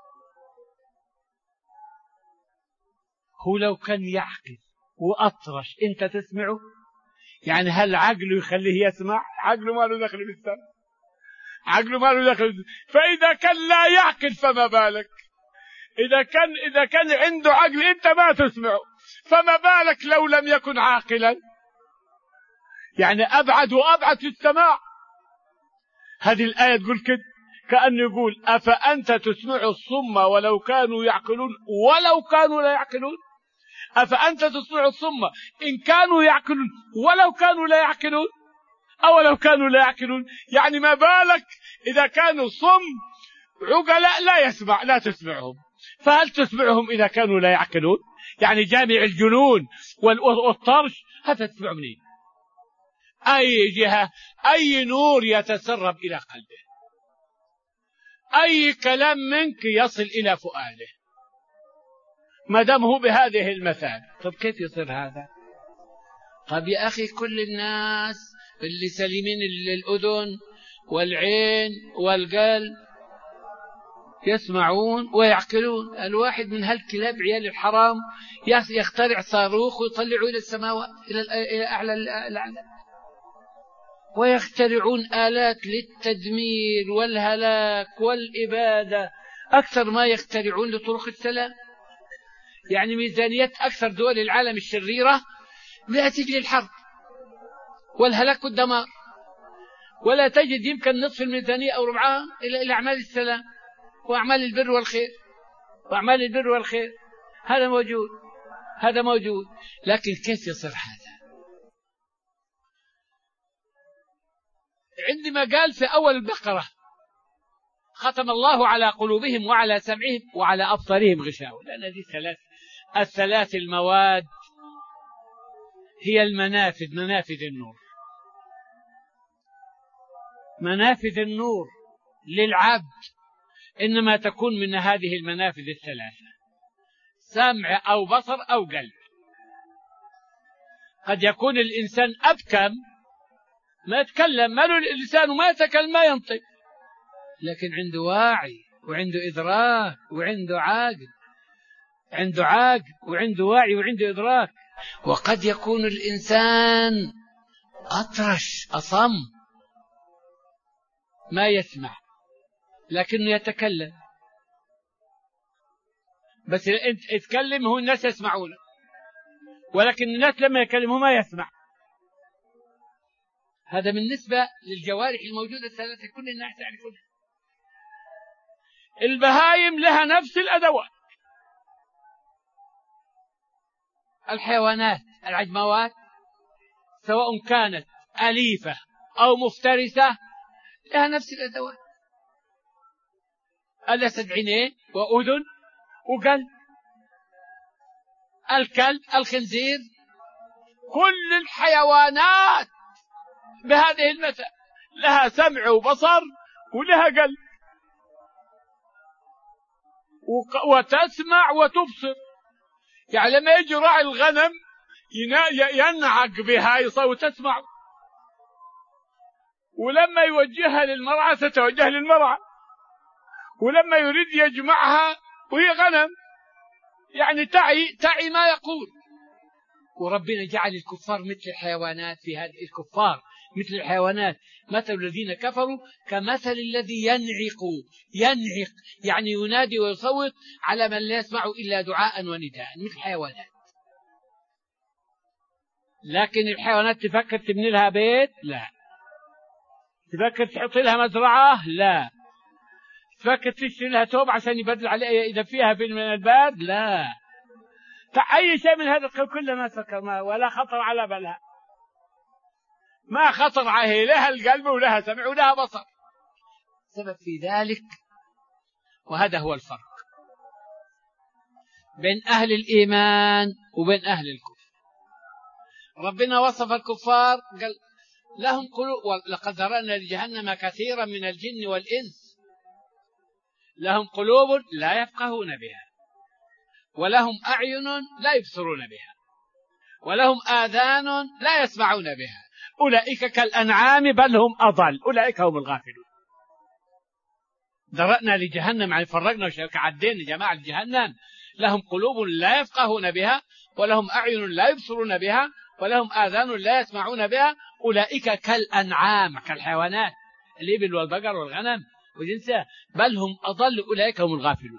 هو لو كان يعقل وأطرش أنت تسمعه؟ يعني هل عقله يخليه يسمع؟ عقله ما له دخل بالسمع، عقله ما له دخل. فإذا كان لا يعقل فما بالك؟ إذا كان عنده عقل أنت ما تسمعه، فما بالك لو لم يكن عاقلا؟ يعني أبعد وأبعد في السماع. هذه الآية تقول كده، كأنه يقول أفأنت تسمع الصم ولو كانوا يعقلون ولو كانوا لا يعقلون. أفأنت تسمع الصم إن كانوا يعقلون ولو كانوا لا يعقلون، أو لو كانوا لا يعقلون. يعني ما بالك إذا كانوا صم عقلاء لا يسمع، لا تسمعهم، فهل تسمعهم إذا كانوا لا يعقلون؟ يعني جامع الجنون والطرش هذا تسمع منين؟ أي جهة، أي نور يتسرب إلى قلبه، أي كلام منك يصل إلى فؤاده، ما دام هو بهذه المثال. طب كيف يصير هذا؟ طب يا أخي كل الناس اللي سليمين الأذن والعين والقلب يسمعون ويعقلون. الواحد من هالكلاب عيال الحرام يخترع صاروخ ويطلعه إلى السماوات، إلى أعلى الأعلى، ويخترعون آلات للتدمير والهلاك والإبادة أكثر ما يخترعون لطرق السلام. يعني ميزانية أكثر دول العالم الشريرة لأجل الحرب والهلاك والدمار، ولا تجد يمكن نصف الميزانية أو ربعها إلى أعمال السلام وأعمال البر والخير، وأعمال البر والخير. هذا موجود، هذا موجود، لكن كيف يصير هذا؟ عندما قال في أول البقرة ختم الله على قلوبهم وعلى سمعهم وعلى أبصارهم غشاوة، لأن هذه الثلاث المواد هي المنافذ، منافذ النور، منافذ النور للعبد إنما تكون من هذه المنافذ الثلاثة: سمع أو بصر أو قلب. قد يكون الإنسان أبكم ما يتكلم، ما له لسانه، ما يتكلم، ما ينطق، لكن عنده واعي وعنده إدراك وعنده عاقل، عنده عاقل وعنده واعي وعنده إدراك. وقد يكون الإنسان أطرش أصم ما يسمع لكنه يتكلم، بس أنت اتكلم هو الناس يسمعونه، ولكن الناس لما يكلمه ما يسمع. هذا بالنسبة للجوارح الموجودة الثلاثة كل الناس يعرفونها. البهايم لها نفس الأدوات، الحيوانات العجموات سواء كانت أليفة أو مفترسة لها نفس الأدوات. الأسد عينين وأذن وقلب، الكلب، الخنزير، كل الحيوانات بهذه المثل لها سمع وبصر ولها قلب، وتسمع وتبصر. يعني لما يجي راعي الغنم ينعق بها وتسمع، ولما يوجهها للمرعى ستوجه للمرعى، ولما يريد يجمعها وهي غنم يعني تعي ما يقول. وربنا جعل الكفار مثل الحيوانات، في هذه الكفار مثل الحيوانات، مثل الذين كفروا كمثل الذي ينعق يعني ينادي ويصوت على من لا يسمع إلا دعاء ونداء، مثل الحيوانات. لكن الحيوانات تفكر تبني لها بيت؟ لا. تفكر تحط لها مزرعة؟ لا. تفكر تشتري لها ثوب عشان يبدل عليها إذا فيها في من الباب؟ لا. أي شيء من هذا كله ما فكر، ما ولا خطر على بالها، ما خطر عليه، لها القلب ولها سمع ولها بصر. سبب في ذلك، وهذا هو الفرق بين أهل الإيمان وبين أهل الكفر. ربنا وصف الكفار قال لهم قلوب، ولقد ذرأنا لجهنم كثيرا من الجن والإنس لهم قلوب لا يفقهون بها، ولهم أعين لا يبصرون بها، ولهم آذان لا يسمعون بها، أولئك كالأنعام بل هم أضل، أولئك هم الغافلون. ذرأنا لجهنم يعني فرقنا عدين جماعة جهنم، لهم قلوب لا يفقهون بها، ولهم أعين لا يبصرون بها، ولهم آذان لا يسمعون بها، أولئك كالأنعام كالحيوانات الإبل والبقر والغنم وجنسها، بل هم أضل، أولئك هم الغافلون.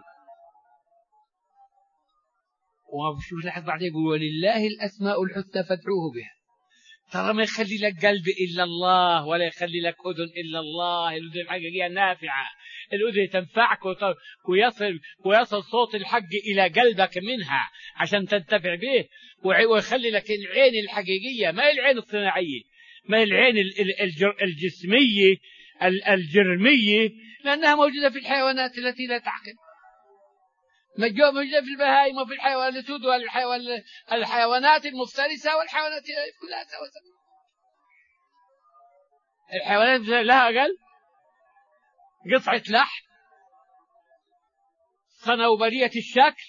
وشوف لحظة بعدين يقول ولله الأسماء الحسنى فادعوه بها. ترى ما يخلي لك قلب إلا الله، ولا يخلي لك أذن إلا الله. الأذن الحقيقية نافعة، الأذن تنفعك ويصل صوت الحق إلى قلبك منها عشان تنتفع به، ويخلي لك العين الحقيقية، ما هي العين الصناعية، ما هي العين الجسمية الجرمية، لأنها موجودة في الحيوانات التي لا تعقل، موجودة في البهائم وفي الحيوانات والحيوانات المفترسة والحيوانات كلها سوا. الحيوانات لها أقل قطعة لحم صنوبرية الشكل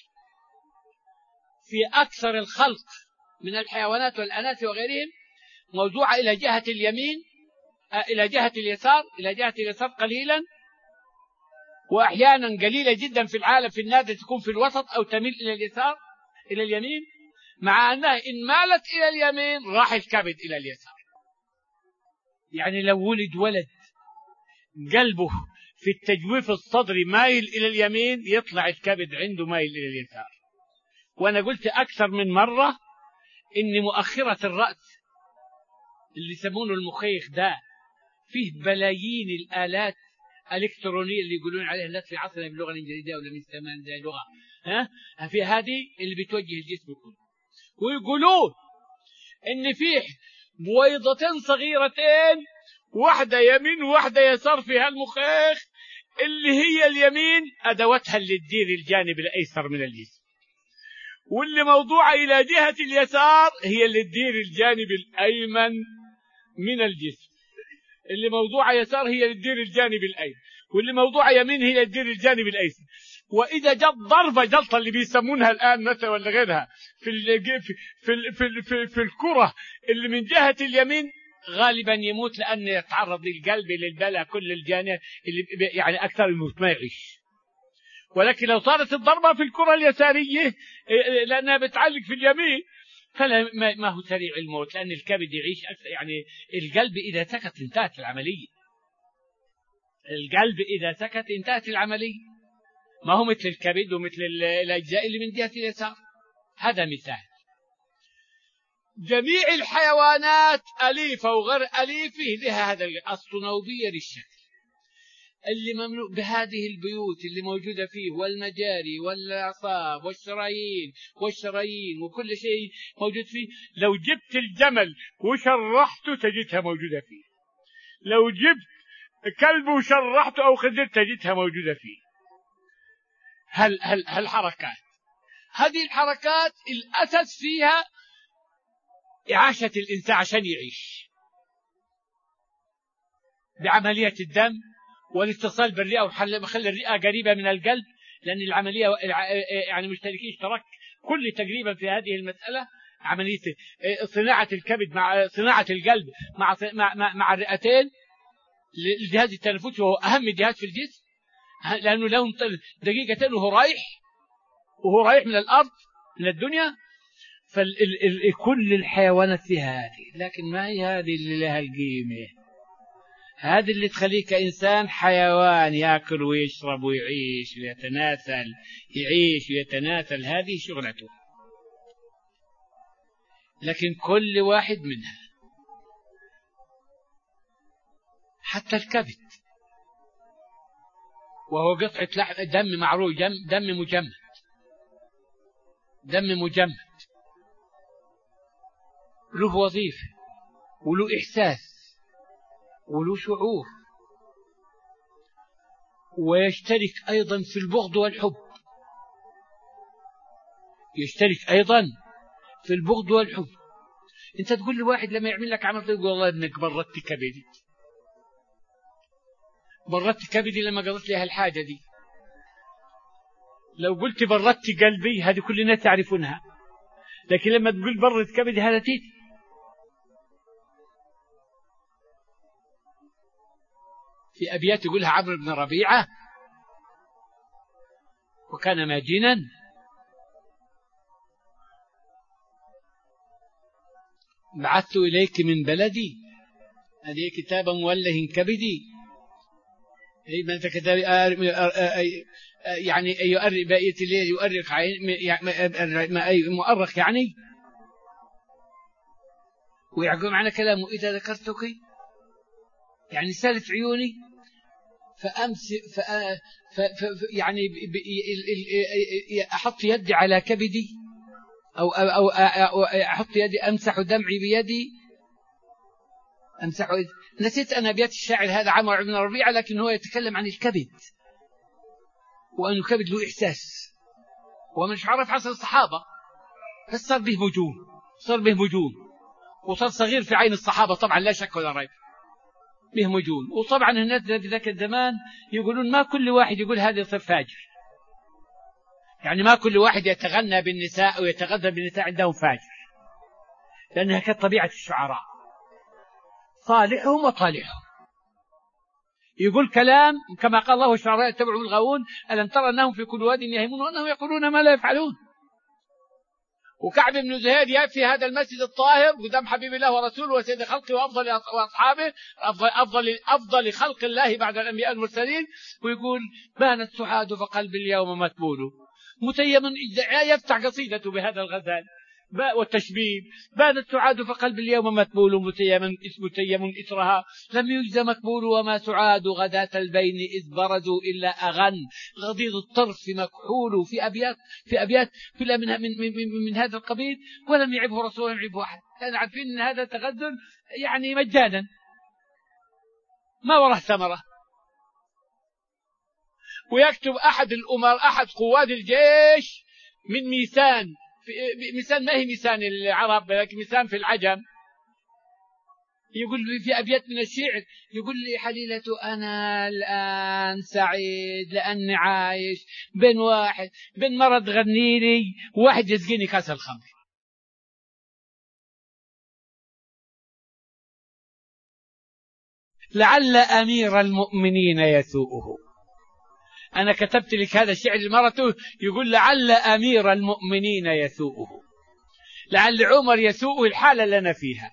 في أكثر الخلق من الحيوانات والأناث وغيرهم، موضوعة إلى جهة اليمين، إلى جهة اليسار، إلى جهة اليسار قليلا، وأحيانا قليلة جدا في العالم، في النادر تكون في الوسط أو تميل إلى اليسار إلى اليمين، مع أنها إن مالت إلى اليمين راح الكبد إلى اليسار. يعني لو ولد قلبه في التجويف الصدري مايل إلى اليمين، يطلع الكبد عنده مايل إلى اليسار. وأنا قلت أكثر من مرة إن مؤخرة الرأس اللي يسمونه المخيخ ده فيه بلايين الآلات الإلكترونية اللي يقولون عليها الناس في عصرنا باللغة الإنجليزية ولا من زمان زي لغة، في هذه اللي بتوجه الجسم كله. ويقولون إن فيه بويضتين صغيرتين، واحدة يمين وواحدة يسار في هالمخيخ، اللي هي اليمين أدواتها اللي تدير الجانب الأيسر من الجسم، واللي موضوعة إلى جهة اليسار هي اللي تدير الجانب الأيمن من الجسم. اللي موضوعة يسار هي اللي تدير الجانب الأيمن، واللي موضوعة يمين هي اللي تدير الجانب الأيسر. وإذا جت ضربة جلطة اللي بيسمونها الآن مثلا ولا غيرها في الكرة اللي من جهة اليمين، غالبا يموت، لأن يتعرض للقلب للبلاء كل الجانب اللي يعني أكثر يموت ما يعيش. ولكن لو صارت الضربة في الكرة اليسارية لأنها بتعلق في اليمين، فلا ما هو سريع الموت، لأن الكبد يعيش أكثر. يعني القلب إذا سكت انتهت العملية، القلب إذا سكت انتهت العملية، ما هو مثل الكبد ومثل الأجزاء اللي من جهة اليسار. هذا مثال. جميع الحيوانات أليفة وغير أليفة لها هذا الصنوبية للشكل اللي مملوء بهذه البيوت اللي موجودة فيه، والمجاري والأعصاب والشرايين وكل شيء موجود فيه. لو جبت الجمل وشرحته تجدها موجودة فيه، لو جبت كلب وشرحته أو خنزير تجدها موجودة فيه. هالحركات، هذه الحركات الأساس فيها إعاشة الإنسان عشان يعيش بعملية الدم والاتصال بالرئة، وخلي الرئة قريبة من القلب، لأن العملية يعني مشتركين اشتراك كل تقريبا في هذه المسألة، عملية صناعة الكبد مع صناعة القلب مع الرئتين. الجهاز التنفسي وهو أهم جهاز في الجسم، لأنه لهم دقيقتين وهو رايح من الأرض من الدنيا. فكل الحيوانات فيها هذه، لكن ما هي هذه اللي لها القيمة، هذه اللي تخليك إنسان حيوان يأكل ويشرب ويعيش ويتناسل، يعيش ويتناسل، هذه شغلته. لكن كل واحد منها، حتى الكبد وهو قطعة لحم، دم معروف، دم مجمد، له وظيفة وله إحساس وله شعور، ويشترك أيضا في البغض والحب. يشترك أيضا في البغض والحب. أنت تقول لواحد لما يعمل لك عمل طيب والله إنك بردت كبدي، بردت كبدي لما قضيت لي هالحاجة دي. لو قلت بردت قلبي هذه كل الناس تعرفونها، لكن لما تقول بردت كبدي هذا تيتي. في أبيات يقولها عمرو بن ربيعة: وكان ماجنا بعثت إليك من بلدي هذه كتابا موله كبدي، من كتاب يعني يؤرق بقية الليل يؤرق مؤرخ يعني. ويعقوب معنا كلامه: إذا ذكرتك يعني سالت عيوني يعني أحط يدي على كبدي أو أحط يدي أمسح دمعي بيدي أمسح. نسيت أنا أبيات الشاعر هذا عمرو بن ربيعة، لكن هو يتكلم عن الكبد، وأن الكبد له إحساس، ومش عرف عصر الصحابة بس صار به مجون، صار به مجون، وصار صغير في عين الصحابة طبعا لا شك ولا ريب، به مجون. وطبعا الناس في ذاك الزمان يقولون ما كل واحد يقول هذا يصير فاجر، يعني ما كل واحد يتغنى بالنساء ويتغذى بالنساء عندهم فاجر، لأنها كانت طبيعة الشعراء صالحهم وطالحهم. يقول كلام كما قال الله: الشعراء يتبعهم الغاوون ألم ترى أنهم في كل واد يهيمون وأنهم يقولون ما لا يفعلون. وكعب بن زهير يأتي هذا المسجد الطاهر قدام حبيب الله ورسوله وسيد خلقه وأفضل وأصحابه أفضل خلق الله بعد الأنبياء المرسلين، ويقول: بانت سعاد فقلب اليوم متبول متيم، يفتح قصيدته بهذا الغزال والتشبيب: بانت سعاد فقلب اليوم متبول متيم إثرها لم يجز مكبول، وما سعاد غداة البين إذ بردوا إلا أغن غضيض الطرف مكحول. في أبيات كلها من هذا القبيل، ولم يعبه رسول ولم يعبه أحد، كان عارفين أن هذا تغزل يعني مجانا ما وراه ثمرة. ويكتب أحد قواد الجيش من ميسان، ميسان ما هي ميسان العرب لكن ميسان في العجم، يقول في أبيات من الشعر يقول لي: حليلة أنا الآن سعيد لأني عايش بين مرض غنيني وواحد يسقيني كاس الخمر. لعل أمير المؤمنين يسوءه. أنا كتبت لك هذا الشعر لمرته، يقول: لعل أمير المؤمنين يسوءه، لعل عمر يسوءه الحالة لنا فيها.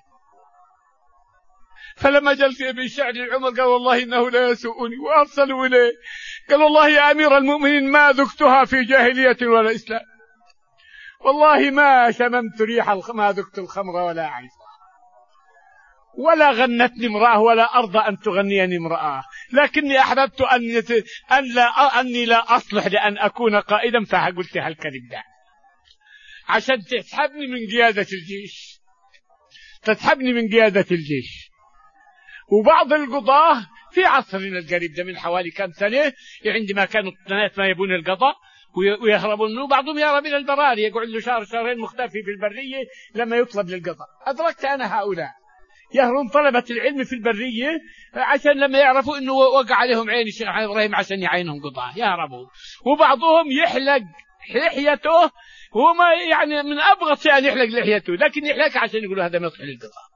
فلما جلت بالشعر لعمر قال: والله إنه لا يسوءني، وأرسلوا إليه قال: والله يا أمير المؤمنين ما ذقتها في جاهلية ولا إسلام، والله ما شممت ريح ما ذقت الخمر ولا عيسى، ولا غنتني امرأة ولا أرضى أن تغنيني امرأة، لكني أحببت أني لا أصلح لأن أكون قائدا، فقلت هالكلمة ده عشان تسحبني من قيادة الجيش، تسحبني من قيادة الجيش. وبعض القضاة في عصرنا القريب ده من حوالي كم سنة، عندما كانوا الناس ما يبون القضاء ويهربون منه، بعضهم يهرب إلى البراري، يقعد له شهر شهرين مختفي في البرية لما يطلب للقضاء. أدركت أنا هؤلاء يهرون طلبة العلم في البرية عشان لما يعرفوا أنه وقع عليهم عين الشيخ إبراهيم عشان يعينهم قضاة يهربوا. وبعضهم يحلق لحيته، وما يعني من أبغض شيء أن يحلق لحيته، لكن يحلق عشان يقولوا هذا مصلح للقضاء.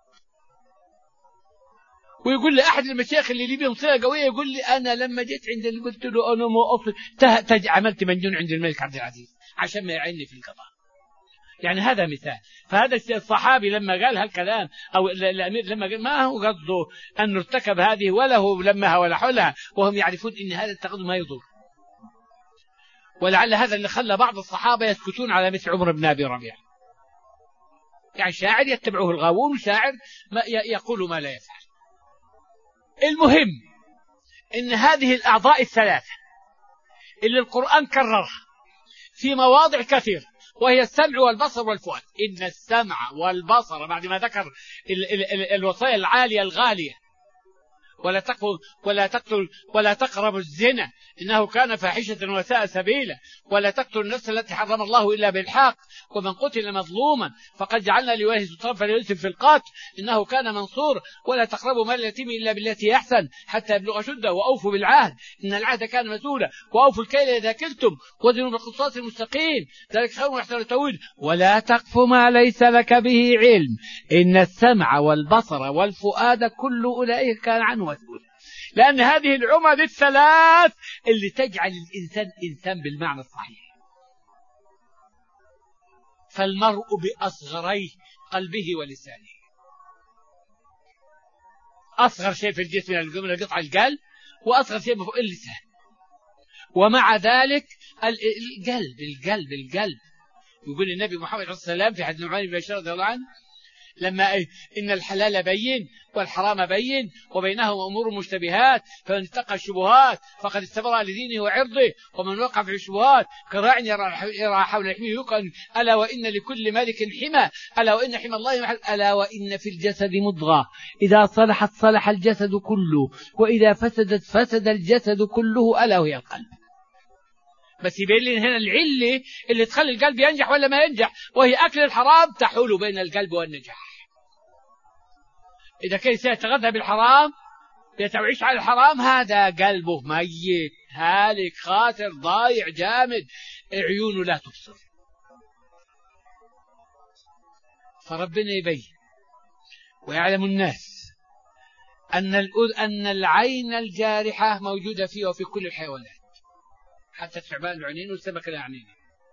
ويقول لي أحد المشايخ اللي بيهم صلة قوية، يقول لي: أنا لما جيت عند اللي قلت له أنا مو أصل عملت منجون عند الملك عبد العزيز عشان ما يعيني في القضاء. يعني هذا مثال. فهذا الصحابي لما قال هالكلام أو الأمير لما قال، ما هو قصده أن ارتكب هذه ولا هو لمها ولا حولها، وهم يعرفون أن هذا التقدم ما يضر. ولعل هذا اللي خلى بعض الصحابة يسكتون على مثل عمر بن أبي ربيعة، يعني شاعر يتبعه الغاوون، شاعر يقول ما لا يفعل. المهم إن هذه الأعضاء الثلاثة اللي القرآن كررها في مواضع كثيرة، وهي السمع والبصر والفؤاد. إن السمع والبصر بعد ما ذكر الوصايا العالية الغالية ولا تقربوا الزنا إنه كان فاحشة وساء سبيلا، ولا تقتلوا النفس التي حرم الله إلا بالحق، ومن قتل مظلوما فقد جعلنا لوليه سلطانا فلا يسرف في القتل إنه كان منصورا، ولا تقربوا مال اليتيم إلا بالتي أحسن حتى يبلغ أشده، وأوفوا بالعهد إن العهد كان مسؤولا، وأوفوا الكيل إذا كلتم وزنوا بالقسطاس المستقيم ذلك خير وأحسن تأويلا، ولا تقف ما ليس لك به علم إن السمع والبصر والفؤاد كل أولئك كان عنه مسؤولا. لأن هذه العمد الثلاث اللي تجعل الإنسان إنسان بالمعنى الصحيح. فالمرء بأصغري قلبه ولسانه. أصغر شيء في الجسم من قطع القلب، وأصغر شيء فوق اللسان. ومع ذلك القلب يقول النبي محمد صلى الله عليه وسلم في حديث نعمان بن بشير رضي الله عنه لما إن الحلال بين والحرام بين وبينهما أمور مشتبهات فمن اتقى الشبهات فقد استبرأ لدينه وعرضه ومن وقع في الشبهات كراع يرى حول حميه يقن ألا وإن لكل ملك حمى ألا وإن حمى الله محل ألا وإن في الجسد مضغة إذا صلحت صلح الجسد كله وإذا فسدت فسد الجسد كله ألا وهي القلب. بس يبين لي هنا العلة اللي تخلي القلب ينجح ولا ما ينجح، وهي أكل الحرام تحول بين القلب والنجاح. إذا كان سيتغذى بالحرام يتعيش على الحرام هذا قلبه ميت هالك خاسر ضايع جامد عيونه لا تبصر. فربنا يبين ويعلم الناس أن العين الجارحة موجودة فيه وفي كل الحيوانات حتى الثعبان العنين والسمك العنين.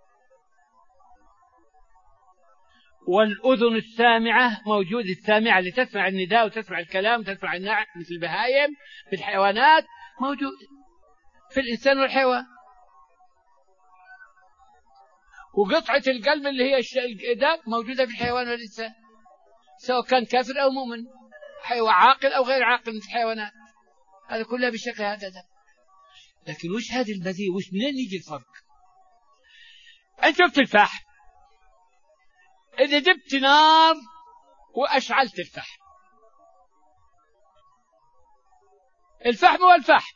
والأذن السامعة موجود، السامعة اللي تسمع النداء وتسمع الكلام وتسمع النعم مثل البهائم في الحيوانات موجود في الإنسان والحيوان. وقطعة القلب اللي هي ده موجودة في الحيوان والإنسان سواء كان كافر أو مؤمن، حيوان عاقل أو غير عاقل في الحيوانات، هذا كلها بالشكل هذا ده. لكن وش هذه المزية؟ وش منين يجي الفرق؟ أنت شفت الفحم، إذا جبت نار وأشعلت الفحم والفحم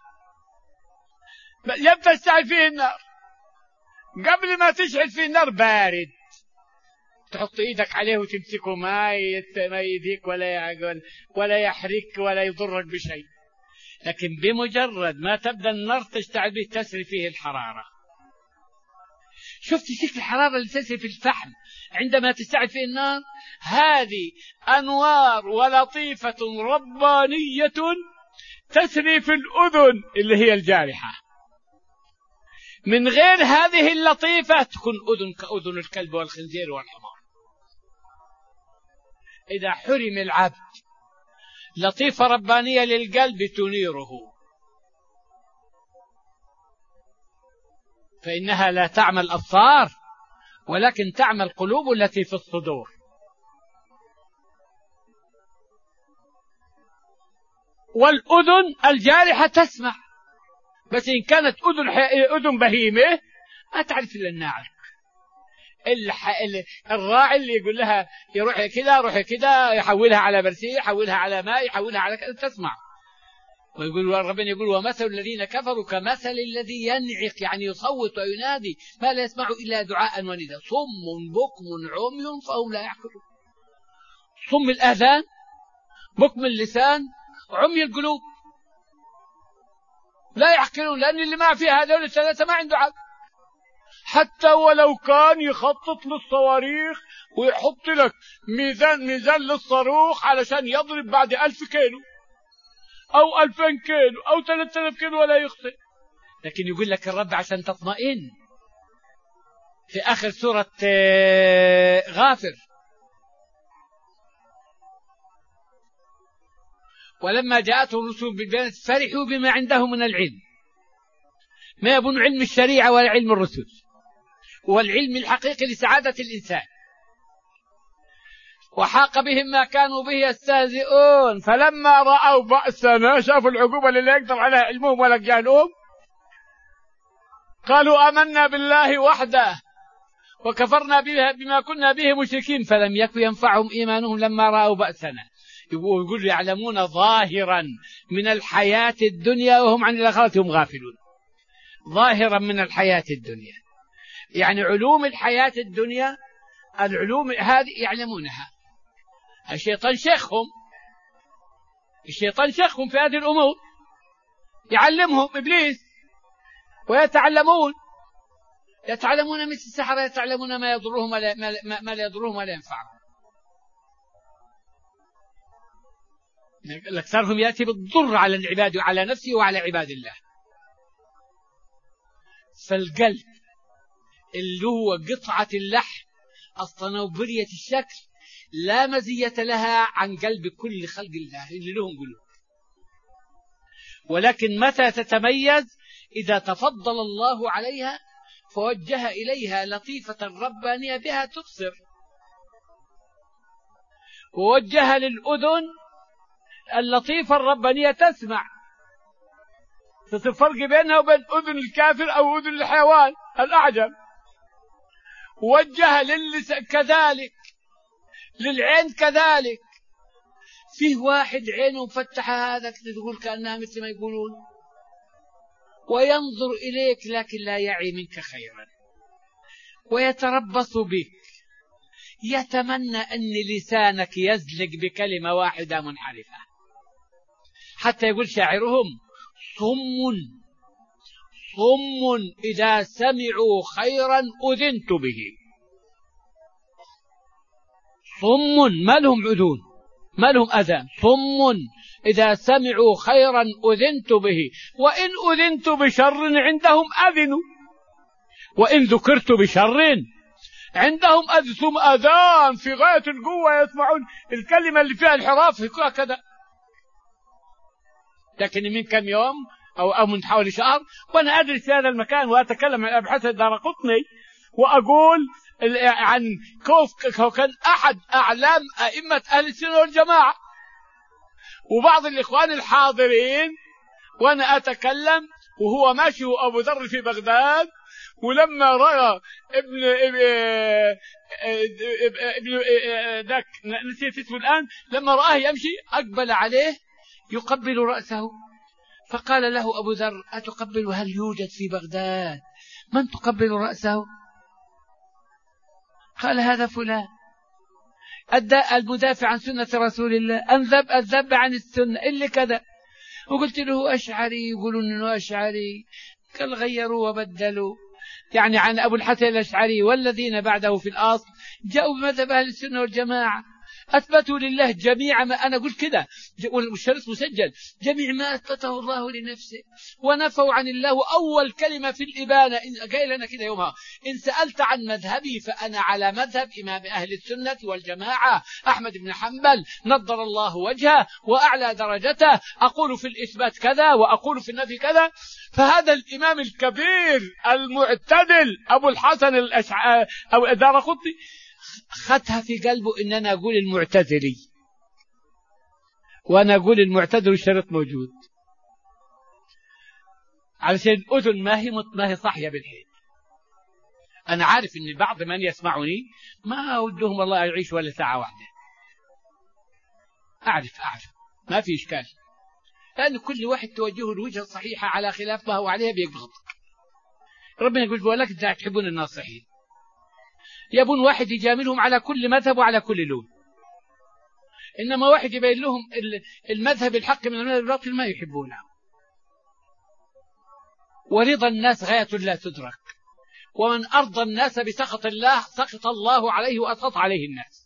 يبدأ تشعل فيه النار، قبل ما تشعل فيه النار بارد، تحط إيدك عليه وتمسكه ما يديك ولا يحرك ولا يضرك بشيء. لكن بمجرد ما تبدأ النار تشتعل به تسري فيه الحرارة. شفت شكل الحرارة اللي تسري في الفحم عندما تشتعل فيه النار؟ هذه أنوار ولطيفة ربانية تسري في الأذن اللي هي الجارحة. من غير هذه اللطيفة تكون أذن كأذن الكلب والخنزير والحمار. إذا حرم العبد لطيفة ربانية للقلب تنيره، فإنها لا تعمى الأبصار ولكن تعمى القلوب التي في الصدور. والأذن الجارحة تسمع، بس إن كانت أذن بهيمة ما تعرف إلا الناعق. الراعي اللي يقول لها يروح كذا روح كذا، يحولها على برسيم، يحولها على ماء، يحولها على كذا، تسمع. ويقول ربنا يقول ومثل الذين كفروا كمثل الذي ينعق، يعني يصوت وينادي ما لا يسمع إلا دعاء ونداء، صم بكم عمي فهم لا يعقلون. صم الآذان، بكم اللسان، عمي القلوب، لا يعقلون، لأن اللي ما فيها هذول الثلاثة ما عنده عقل. حتى ولو كان يخطط للصواريخ ويحط لك ميزان للصاروخ علشان يضرب بعد 1000 كيلو أو 2000 كيلو أو 3000 كيلو ولا يخطئ. لكن يقول لك الرب عشان تطمئن في آخر سورة غافر ولما جاءتهم الرسل بالبينات فرحوا بما عندهم من العلم، ما يبون علم الشريعة ولا علم الرسل والعلم الحقيقي لسعادة الإنسان. وحاق بهم ما كانوا به يستهزئون فلما رأوا بأسنا، شافوا العقوبة اللي لا يقدر عليها علمهم ولا جهلهم، قالوا آمنا بالله وحده وكفرنا بما كنا به مشركين فلم يكن ينفعهم إيمانهم لما رأوا بأسنا. يقول يعلمون ظاهرا من الحياة الدنيا وهم عن الآخرة هم غافلون. ظاهرا من الحياة الدنيا يعني علوم الحياة الدنيا، العلوم هذه يعلمونها. الشيطان شيخهم في هذه الأمور، يعلمهم إبليس ويتعلمون مثل السحرة، يتعلمون ما يضرهم ما لا يضرهم ولا ينفعهم. أكثرهم يأتي بالضر على العباد وعلى نفسه وعلى عباد الله. فالقلب اللي هو قطعة اللحم الصنوبرية الشكل لا مزية لها عن قلب كل خلق الله اللي لهم قلوب، ولكن متى تتميز؟ إذا تفضل الله عليها فوجه إليها لطيفة ربانية بها تبصر، ووجه للأذن اللطيفة الربانية تسمع، تصير فرق بينها وبين أذن الكافر أو أذن الحيوان الأعجم. وجه للسان كذلك، للعين كذلك. فيه واحد عينه مفتحة هذا تقول كأنها مثل ما يقولون، وينظر إليك لكن لا يعي منك خيرا، ويتربص بك، يتمنى أن لسانك يزلق بكلمة واحدة منحرفة، حتى يقول شاعرهم صم إذا سمعوا خيرا أذنت به. صم ما لهم عذون ما لهم أذان، صم إذا سمعوا خيرا أذنت به، وإن أذنت بشر عندهم أذنوا، وإن ذكرت بشر عندهم ثم أذان في غاية القوة، يسمعون الكلمة اللي فيها انحراف هكذا. لكن من كم يوم أو من حوالي شهر وأنا أدرس في هذا المكان وأتكلم عن أبحاث الدارقطني، وأقول عن كيف كان أحد أعلام أئمة أهل السنة والجماعة، وبعض الإخوان الحاضرين وأنا أتكلم وهو ماشي أبو ذر في بغداد، ولما رأى ابن ذاك نسيت اسمه الآن، لما رآه يمشي أقبل عليه يقبل رأسه، فقال له أبو ذر أتقبل؟ هل يوجد في بغداد من تقبل رأسه؟ قال هذا فلان المدافع عن سنة رسول الله، الذب عن السنة اللي كذا. وقلت له أشعري، يقولون أنه أشعري، قال غيروا وبدلوا، يعني عن أبو الحسن الأشعري والذين بعده في الأصل جاءوا بمذهب أهل السنة والجماعة، أثبتوا لله جميع ما أنا قلت كده، والشريط مسجل، جميع ما أثبته الله لنفسه، ونفوا عن الله. وأول كلمة في الإبانة قال لنا كده يومها: إن سألت عن مذهبي فأنا على مذهب إمام أهل السنة والجماعة أحمد بن حنبل نضر الله وجهه وأعلى درجته، أقول في الإثبات كذا وأقول في النفي كذا. فهذا الإمام الكبير المعتدل أبو الحسن الأشعري أو الدارقطني خدها في قلبه إن أنا أقول المعتزلي، وأنا أقول المعتزل الشريط موجود، علشان الأذن ما هي صاحية بالحين. أنا عارف إن بعض من يسمعني ما أودهم الله يعيش ولا ساعة واحدة، أعرف ما في إشكال، لأن كل واحد توجهه الوجهة الصحيحة على خلاف ما هو عليها بيقبضك. ربنا يقول ولكن لا تحبون الناصحين، يبون واحد يجاملهم على كل مذهب وعلى كل لون، إنما واحد يبين لهم المذهب الحق من المذهب الباطل ما يحبونه. ورضا الناس غاية لا تدرك، ومن أرضى الناس بسخط الله سخط الله عليه وأسخط عليه الناس.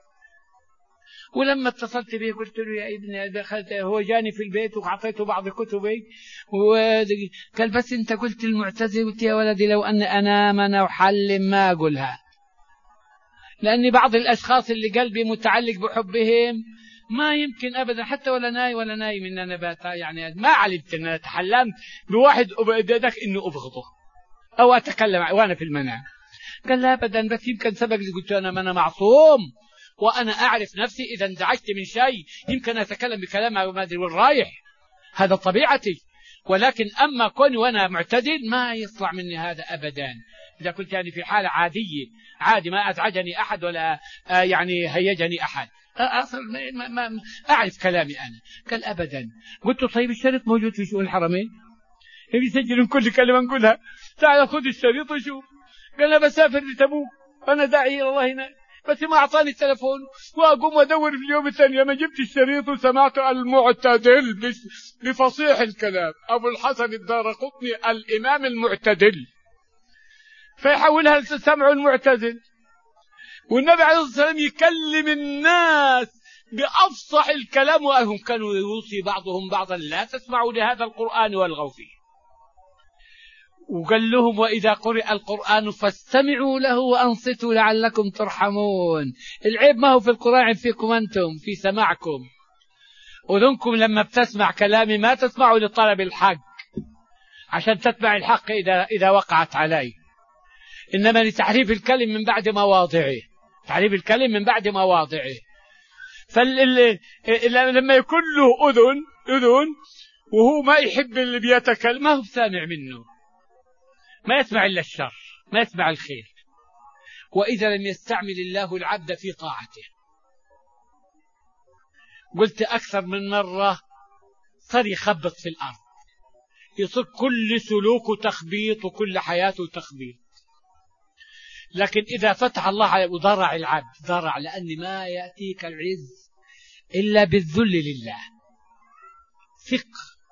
ولما اتصلت به قلت له يا ابني دخلت، هو جاني في البيت وأعطيته بعض كتبي، وقال بس أنت قلت المعتزلة، قلت يا ولدي لو أن أنا وحلم ما أقولها، لأن بعض الأشخاص اللي قلبي متعلق بحبهم ما يمكن أبدا حتى ولا نايم إن أنا يعني ما علمت أن أنا تحلمت بواحد ذاك إنه أبغضه أو أتكلم وأنا في المنام. قال لا أبدا، بس يمكن سبق لي، قلت أنا معصوم وأنا أعرف نفسي، إذا انزعجت من شيء يمكن أتكلم بكلام ما أدري وين رايح، هذا طبيعتي. ولكن أما كوني وأنا معتدل ما يطلع مني هذا أبدا. إذا كنت يعني في حالة عادية عادي ما أزعجني أحد ولا يعني هيجني أحد. أصل ما أعرف كلامي أنا. قال أبدا. قلت له طيب الشريط موجود في شؤون الحرمين، يسجلون كل كلمة نقولها، تعال خذ الشريط وشوف. قال أنا بسافر لتبوك، أنا داعي إلى الله هنا، بس ما أعطاني التلفون، وأقوم أدور في اليوم الثاني. لما جبت الشريط وسمعت المعتدل بفصيح الكلام، أبو الحسن الدارقطني الإمام المعتدل، فيحولها لسمع المعتدل. والنبي عليه الصلاة والسلام يكلم الناس بأفصح الكلام، وهم كانوا يوصي بعضهم بعضا لا تسمعوا لهذا القرآن والغوا فيه. وقال لهم وإذا قرئ القرآن فاستمعوا له وأنصتوا لعلكم ترحمون. العيب ما هو في القرآن، فيكم أنتم، في سماعكم. أذنكم لما بتسمع كلامي ما تسمعوا لطلب الحق عشان تتبع الحق إذا وقعت عليه، إنما لتحريف الكلم من بعد مواضعه، تحريف الكلم من بعد مواضعه. فلما يكون له أذن وهو ما يحب اللي بيتكلم، ما هو سامع منه، ما يسمع إلا الشر، ما يسمع الخير. وإذا لم يستعمل الله العبد في طاعته، قلت أكثر من مرة، صار يخبط في الأرض، يصير كل سلوكه تخبيط وكل حياته تخبيط. لكن إذا فتح الله عليه وضرع العبد، ضرع، لأن ما يأتيك العز إلا بالذل لله. ثق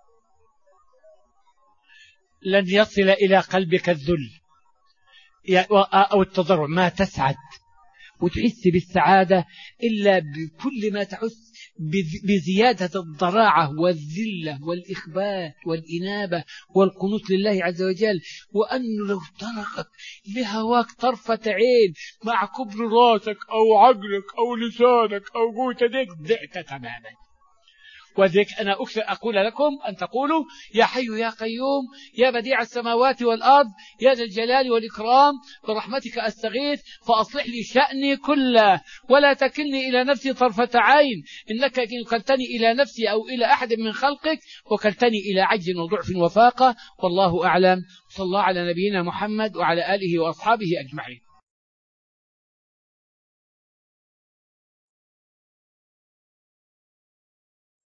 لن يصل إلى قلبك الذل أو التضرع، ما تسعد وتحس بالسعادة إلا بكل ما تحس بزيادة الضراعة والذلة والإخبات والإنابة والقنوط لله عز وجل. وأنه لو تركك لهواك طرفة عين مع كبر راسك أو عقلك أو لسانك أو قوة يديك، ضعت تماما. وذلك أنا أقول لكم أن تقولوا يا حي يا قيوم يا بديع السماوات والأرض يا ذا الجلال والإكرام برحمتك أستغيث فأصلح لي شأني كله ولا تكلني إلى نفسي طرفة عين، إنك إن وكلتني إلى نفسي أو إلى أحد من خلقك وكلتني إلى عجز وضعف وفاقة. والله أعلم. صلى الله على نبينا محمد وعلى آله وأصحابه أجمعين.